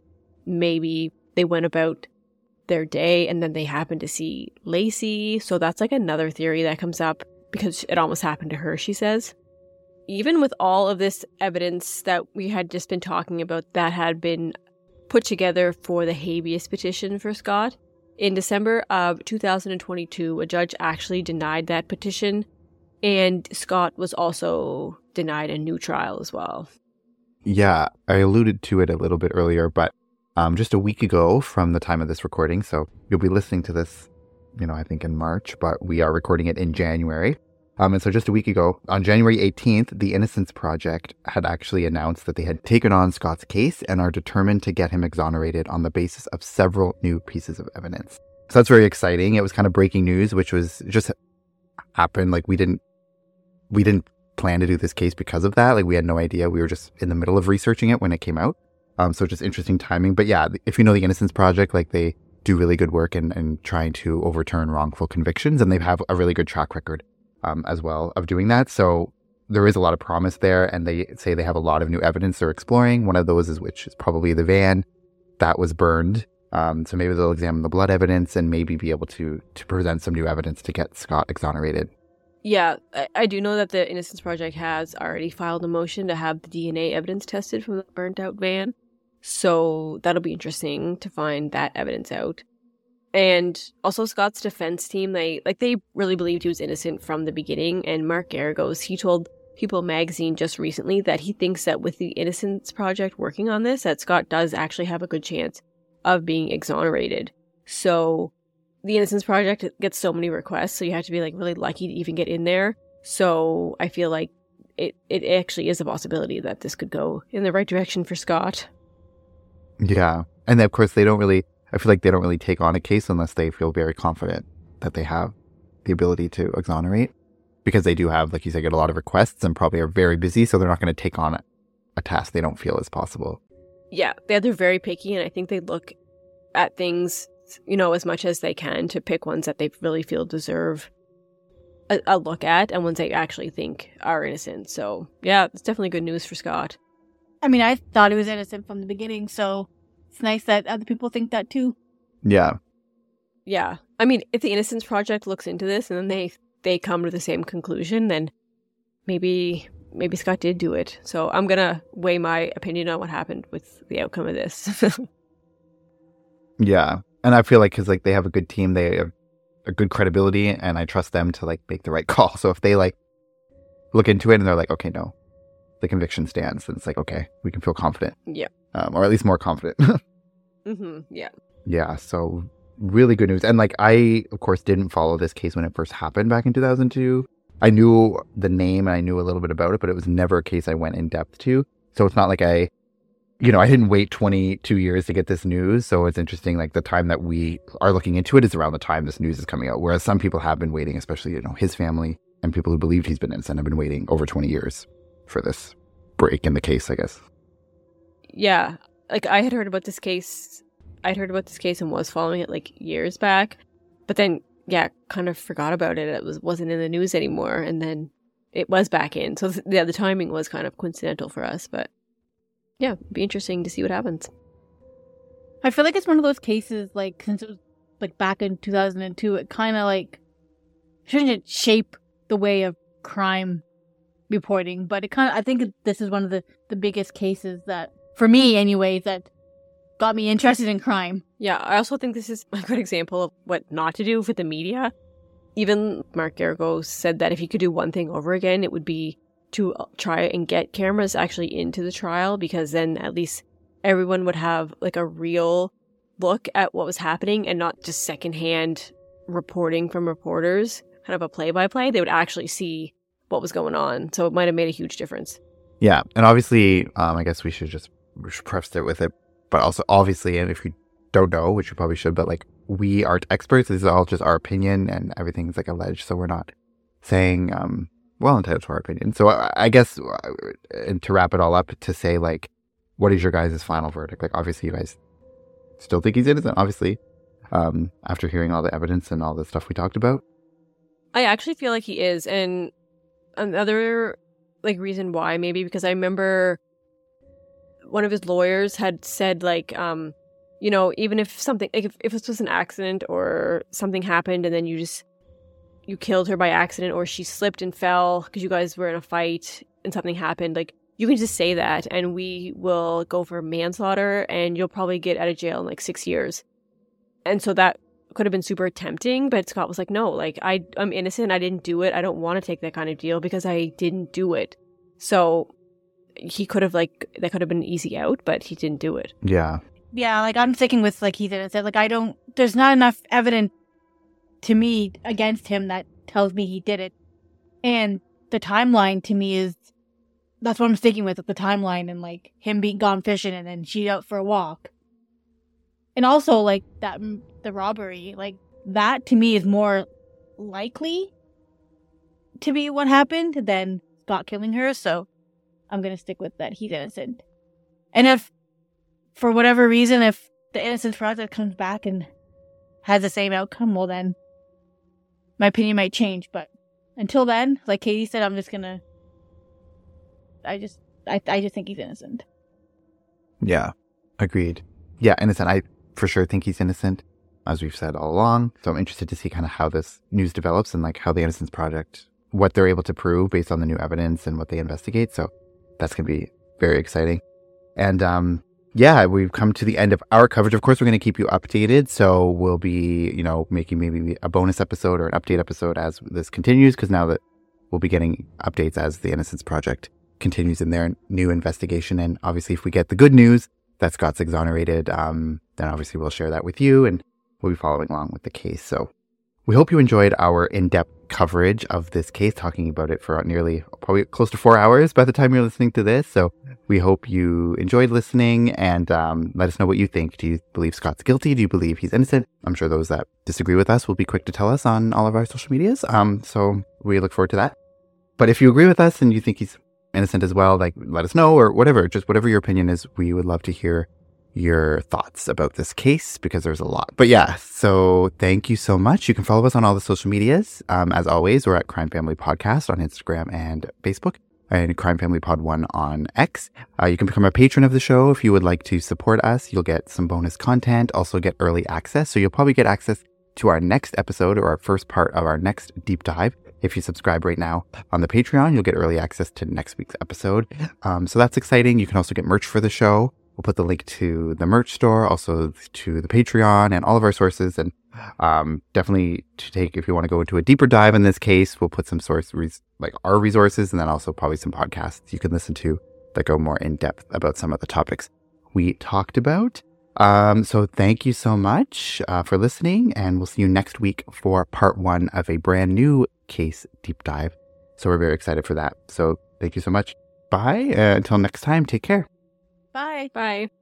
maybe they went about their day and then they happened to see Lacey. So that's like another theory that comes up because it almost happened to her, she says. Even with all of this evidence that we had just been talking about that had been put together for the habeas petition for Scott, in December of two thousand twenty-two, a judge actually denied that petition, and Scott was also denied a new trial as well. Yeah, I alluded to it a little bit earlier, but um, just a week ago from the time of this recording, so you'll be listening to this, you know, I think in March, but we are recording it in January. Um, and so just a week ago, on January eighteenth, the Innocence Project had actually announced that they had taken on Scott's case and are determined to get him exonerated on the basis of several new pieces of evidence. So that's very exciting. It was kind of breaking news, which was just happened. Like we didn't, we didn't plan to do this case because of that. Like we had no idea. We were just in the middle of researching it when it came out. Um, so just interesting timing. But yeah, if you know the Innocence Project, like they do really good work in, in trying to overturn wrongful convictions, and they have a really good track record. Um, as well of doing that. So there is a lot of promise there, and they say they have a lot of new evidence they're exploring. One of those is which is probably the van that was burned. Um, so maybe they'll examine the blood evidence and maybe be able to to present some new evidence to get Scott exonerated. Yeah, I, I do know that the Innocence Project has already filed a motion to have the D N A evidence tested from the burnt out van. So that'll be interesting to find that evidence out. And also Scott's defense team, they like they really believed he was innocent from the beginning. And Mark Garagos, he told People magazine just recently that he thinks that with the Innocence Project working on this, that Scott does actually have a good chance of being exonerated. So the Innocence Project gets so many requests, so you have to be like really lucky to even get in there. So I feel like it, it actually is a possibility that this could go in the right direction for Scott. Yeah. And of course, they don't really, I feel like they don't really take on a case unless they feel very confident that they have the ability to exonerate, because they do have, like you said, get a lot of requests and probably are very busy. So they're not going to take on a task they don't feel is possible. Yeah, they're very picky, and I think they look at things, you know, as much as they can to pick ones that they really feel deserve a, a look at and ones they actually think are innocent. So yeah, it's definitely good news for Scott. I mean, I thought he was innocent from the beginning, so it's nice that other people think that too. Yeah. Yeah. I mean, if the Innocence Project looks into this and then they they come to the same conclusion, then maybe maybe Scott did do it. So I'm going to weigh my opinion on what happened with the outcome of this. Yeah. And I feel like because like they have a good team, they have a good credibility, and I trust them to like make the right call. So if they like look into it and they're like, okay, no, the conviction stands, then it's like, okay, we can feel confident. Yeah. Um, or at least more confident. Mm-hmm. Yeah. Yeah. So really good news. And like, I, of course, didn't follow this case when it first happened back in two thousand two. I knew the name and I knew a little bit about it, but it was never a case I went in depth to. So it's not like I, you know, I didn't wait twenty-two years to get this news. So it's interesting, like the time that we are looking into it is around the time this news is coming out. Whereas some people have been waiting, especially, you know, his family and people who believed he's been innocent have been waiting over twenty years for this break in the case, I guess. Yeah. Like I had heard about this case. I'd heard about this case and was following it like years back. But then yeah, kind of forgot about it. It was, wasn't in the news anymore. And then it was back in. So th- yeah, the timing was kind of coincidental for us. But yeah, it'd be interesting to see what happens. I feel like it's one of those cases, like, since it was, like, back in two thousand two, it kind of, like, shouldn't shape the way of crime reporting, but it kind of, I think this is one of the, the biggest cases that, for me anyways, that got me interested in crime. Yeah, I also think this is a good example of what not to do with the media. Even Mark Geragos said that if he could do one thing over again, it would be to try and get cameras actually into the trial, because then at least everyone would have like a real look at what was happening and not just secondhand reporting from reporters, kind of a play-by-play. They would actually see what was going on. So it might have made a huge difference. Yeah. And obviously, um, I guess we should just we should preface it with it. But also, obviously, and if you don't know, which you probably should, but like, we aren't experts. This is all just our opinion, and everything's like alleged. So we're not saying, um, well, entitled to our opinion. So I, I guess, and to wrap it all up, to say, like, what is your guys' final verdict? Like, obviously, you guys still think he's innocent, obviously, um, after hearing all the evidence and all the stuff we talked about. I actually feel like he is. And another, like, reason why, maybe, because I remember one of his lawyers had said, like, um, you know, even if something, like if, if this was an accident or something happened and then you just, you killed her by accident, or she slipped and fell because you guys were in a fight and something happened, like, you can just say that and we will go for manslaughter and you'll probably get out of jail in like six years. And so that could have been super tempting, but Scott was like, no, like, I, I'm innocent. I didn't do it. I don't want to take that kind of deal because I didn't do it. So he could have, like, that could have been an easy out, but he didn't do it. Yeah. Yeah, like, I'm sticking with, like, he's innocent. Like, I don't, there's not enough evidence to me against him that tells me he did it. And the timeline to me is, that's what I'm sticking with, the timeline, and, like, him being gone fishing and then she out for a walk. And also, like, that, the robbery, like, that to me is more likely to be what happened than Scott killing her. So I'm going to stick with that he's innocent. And if, for whatever reason, if the Innocence Project comes back and has the same outcome, well then, my opinion might change. But until then, like Katie said, I'm just going to, I just, I, I just think he's innocent. Yeah, agreed. Yeah, innocent. I for sure think he's innocent, as we've said all along. So I'm interested to see kind of how this news develops and like how the Innocence Project, what they're able to prove based on the new evidence and what they investigate. So that's going to be very exciting. And um, yeah, we've come to the end of our coverage. Of course, we're going to keep you updated. So we'll be, you know, making maybe a bonus episode or an update episode as this continues, because now that we'll be getting updates as the Innocence Project continues in their new investigation. And obviously, if we get the good news that Scott's exonerated, um, then obviously we'll share that with you and we'll be following along with the case. So we hope you enjoyed our in-depth coverage of this case, talking about it for nearly probably close to four hours by the time you're listening to this. So we hope you enjoyed listening, and um, let us know what you think. Do you believe Scott's guilty? Do you believe he's innocent? I'm sure those that disagree with us will be quick to tell us on all of our social medias. Um, so we look forward to that. But if you agree with us and you think he's innocent as well, like, let us know, or whatever, just whatever your opinion is. We would love to hear your thoughts about this case, because there's a lot. But yeah, so thank you so much. You can follow us on all the social medias. Um, as always, we're at Crime Family Podcast on Instagram and Facebook, and Crime Family Pod one on X. Uh, you can become a patron of the show if you would like to support us. You'll get some bonus content, also get early access. So you'll probably get access to our next episode, or our first part of our next deep dive. If you subscribe right now on the Patreon, you'll get early access to next week's episode. Um, so that's exciting. You can also get merch for the show. We'll put the link to the merch store, also to the Patreon and all of our sources. And um, definitely to take, if you want to go into a deeper dive in this case, we'll put some source, res- like our resources, and then also probably some podcasts you can listen to that go more in depth about some of the topics we talked about. Um, so thank you so much uh, for listening, and we'll see you next week for part one of a brand new case deep dive. So we're very excited for that. So thank you so much. Bye. Uh, until next time, take care. Bye. Bye.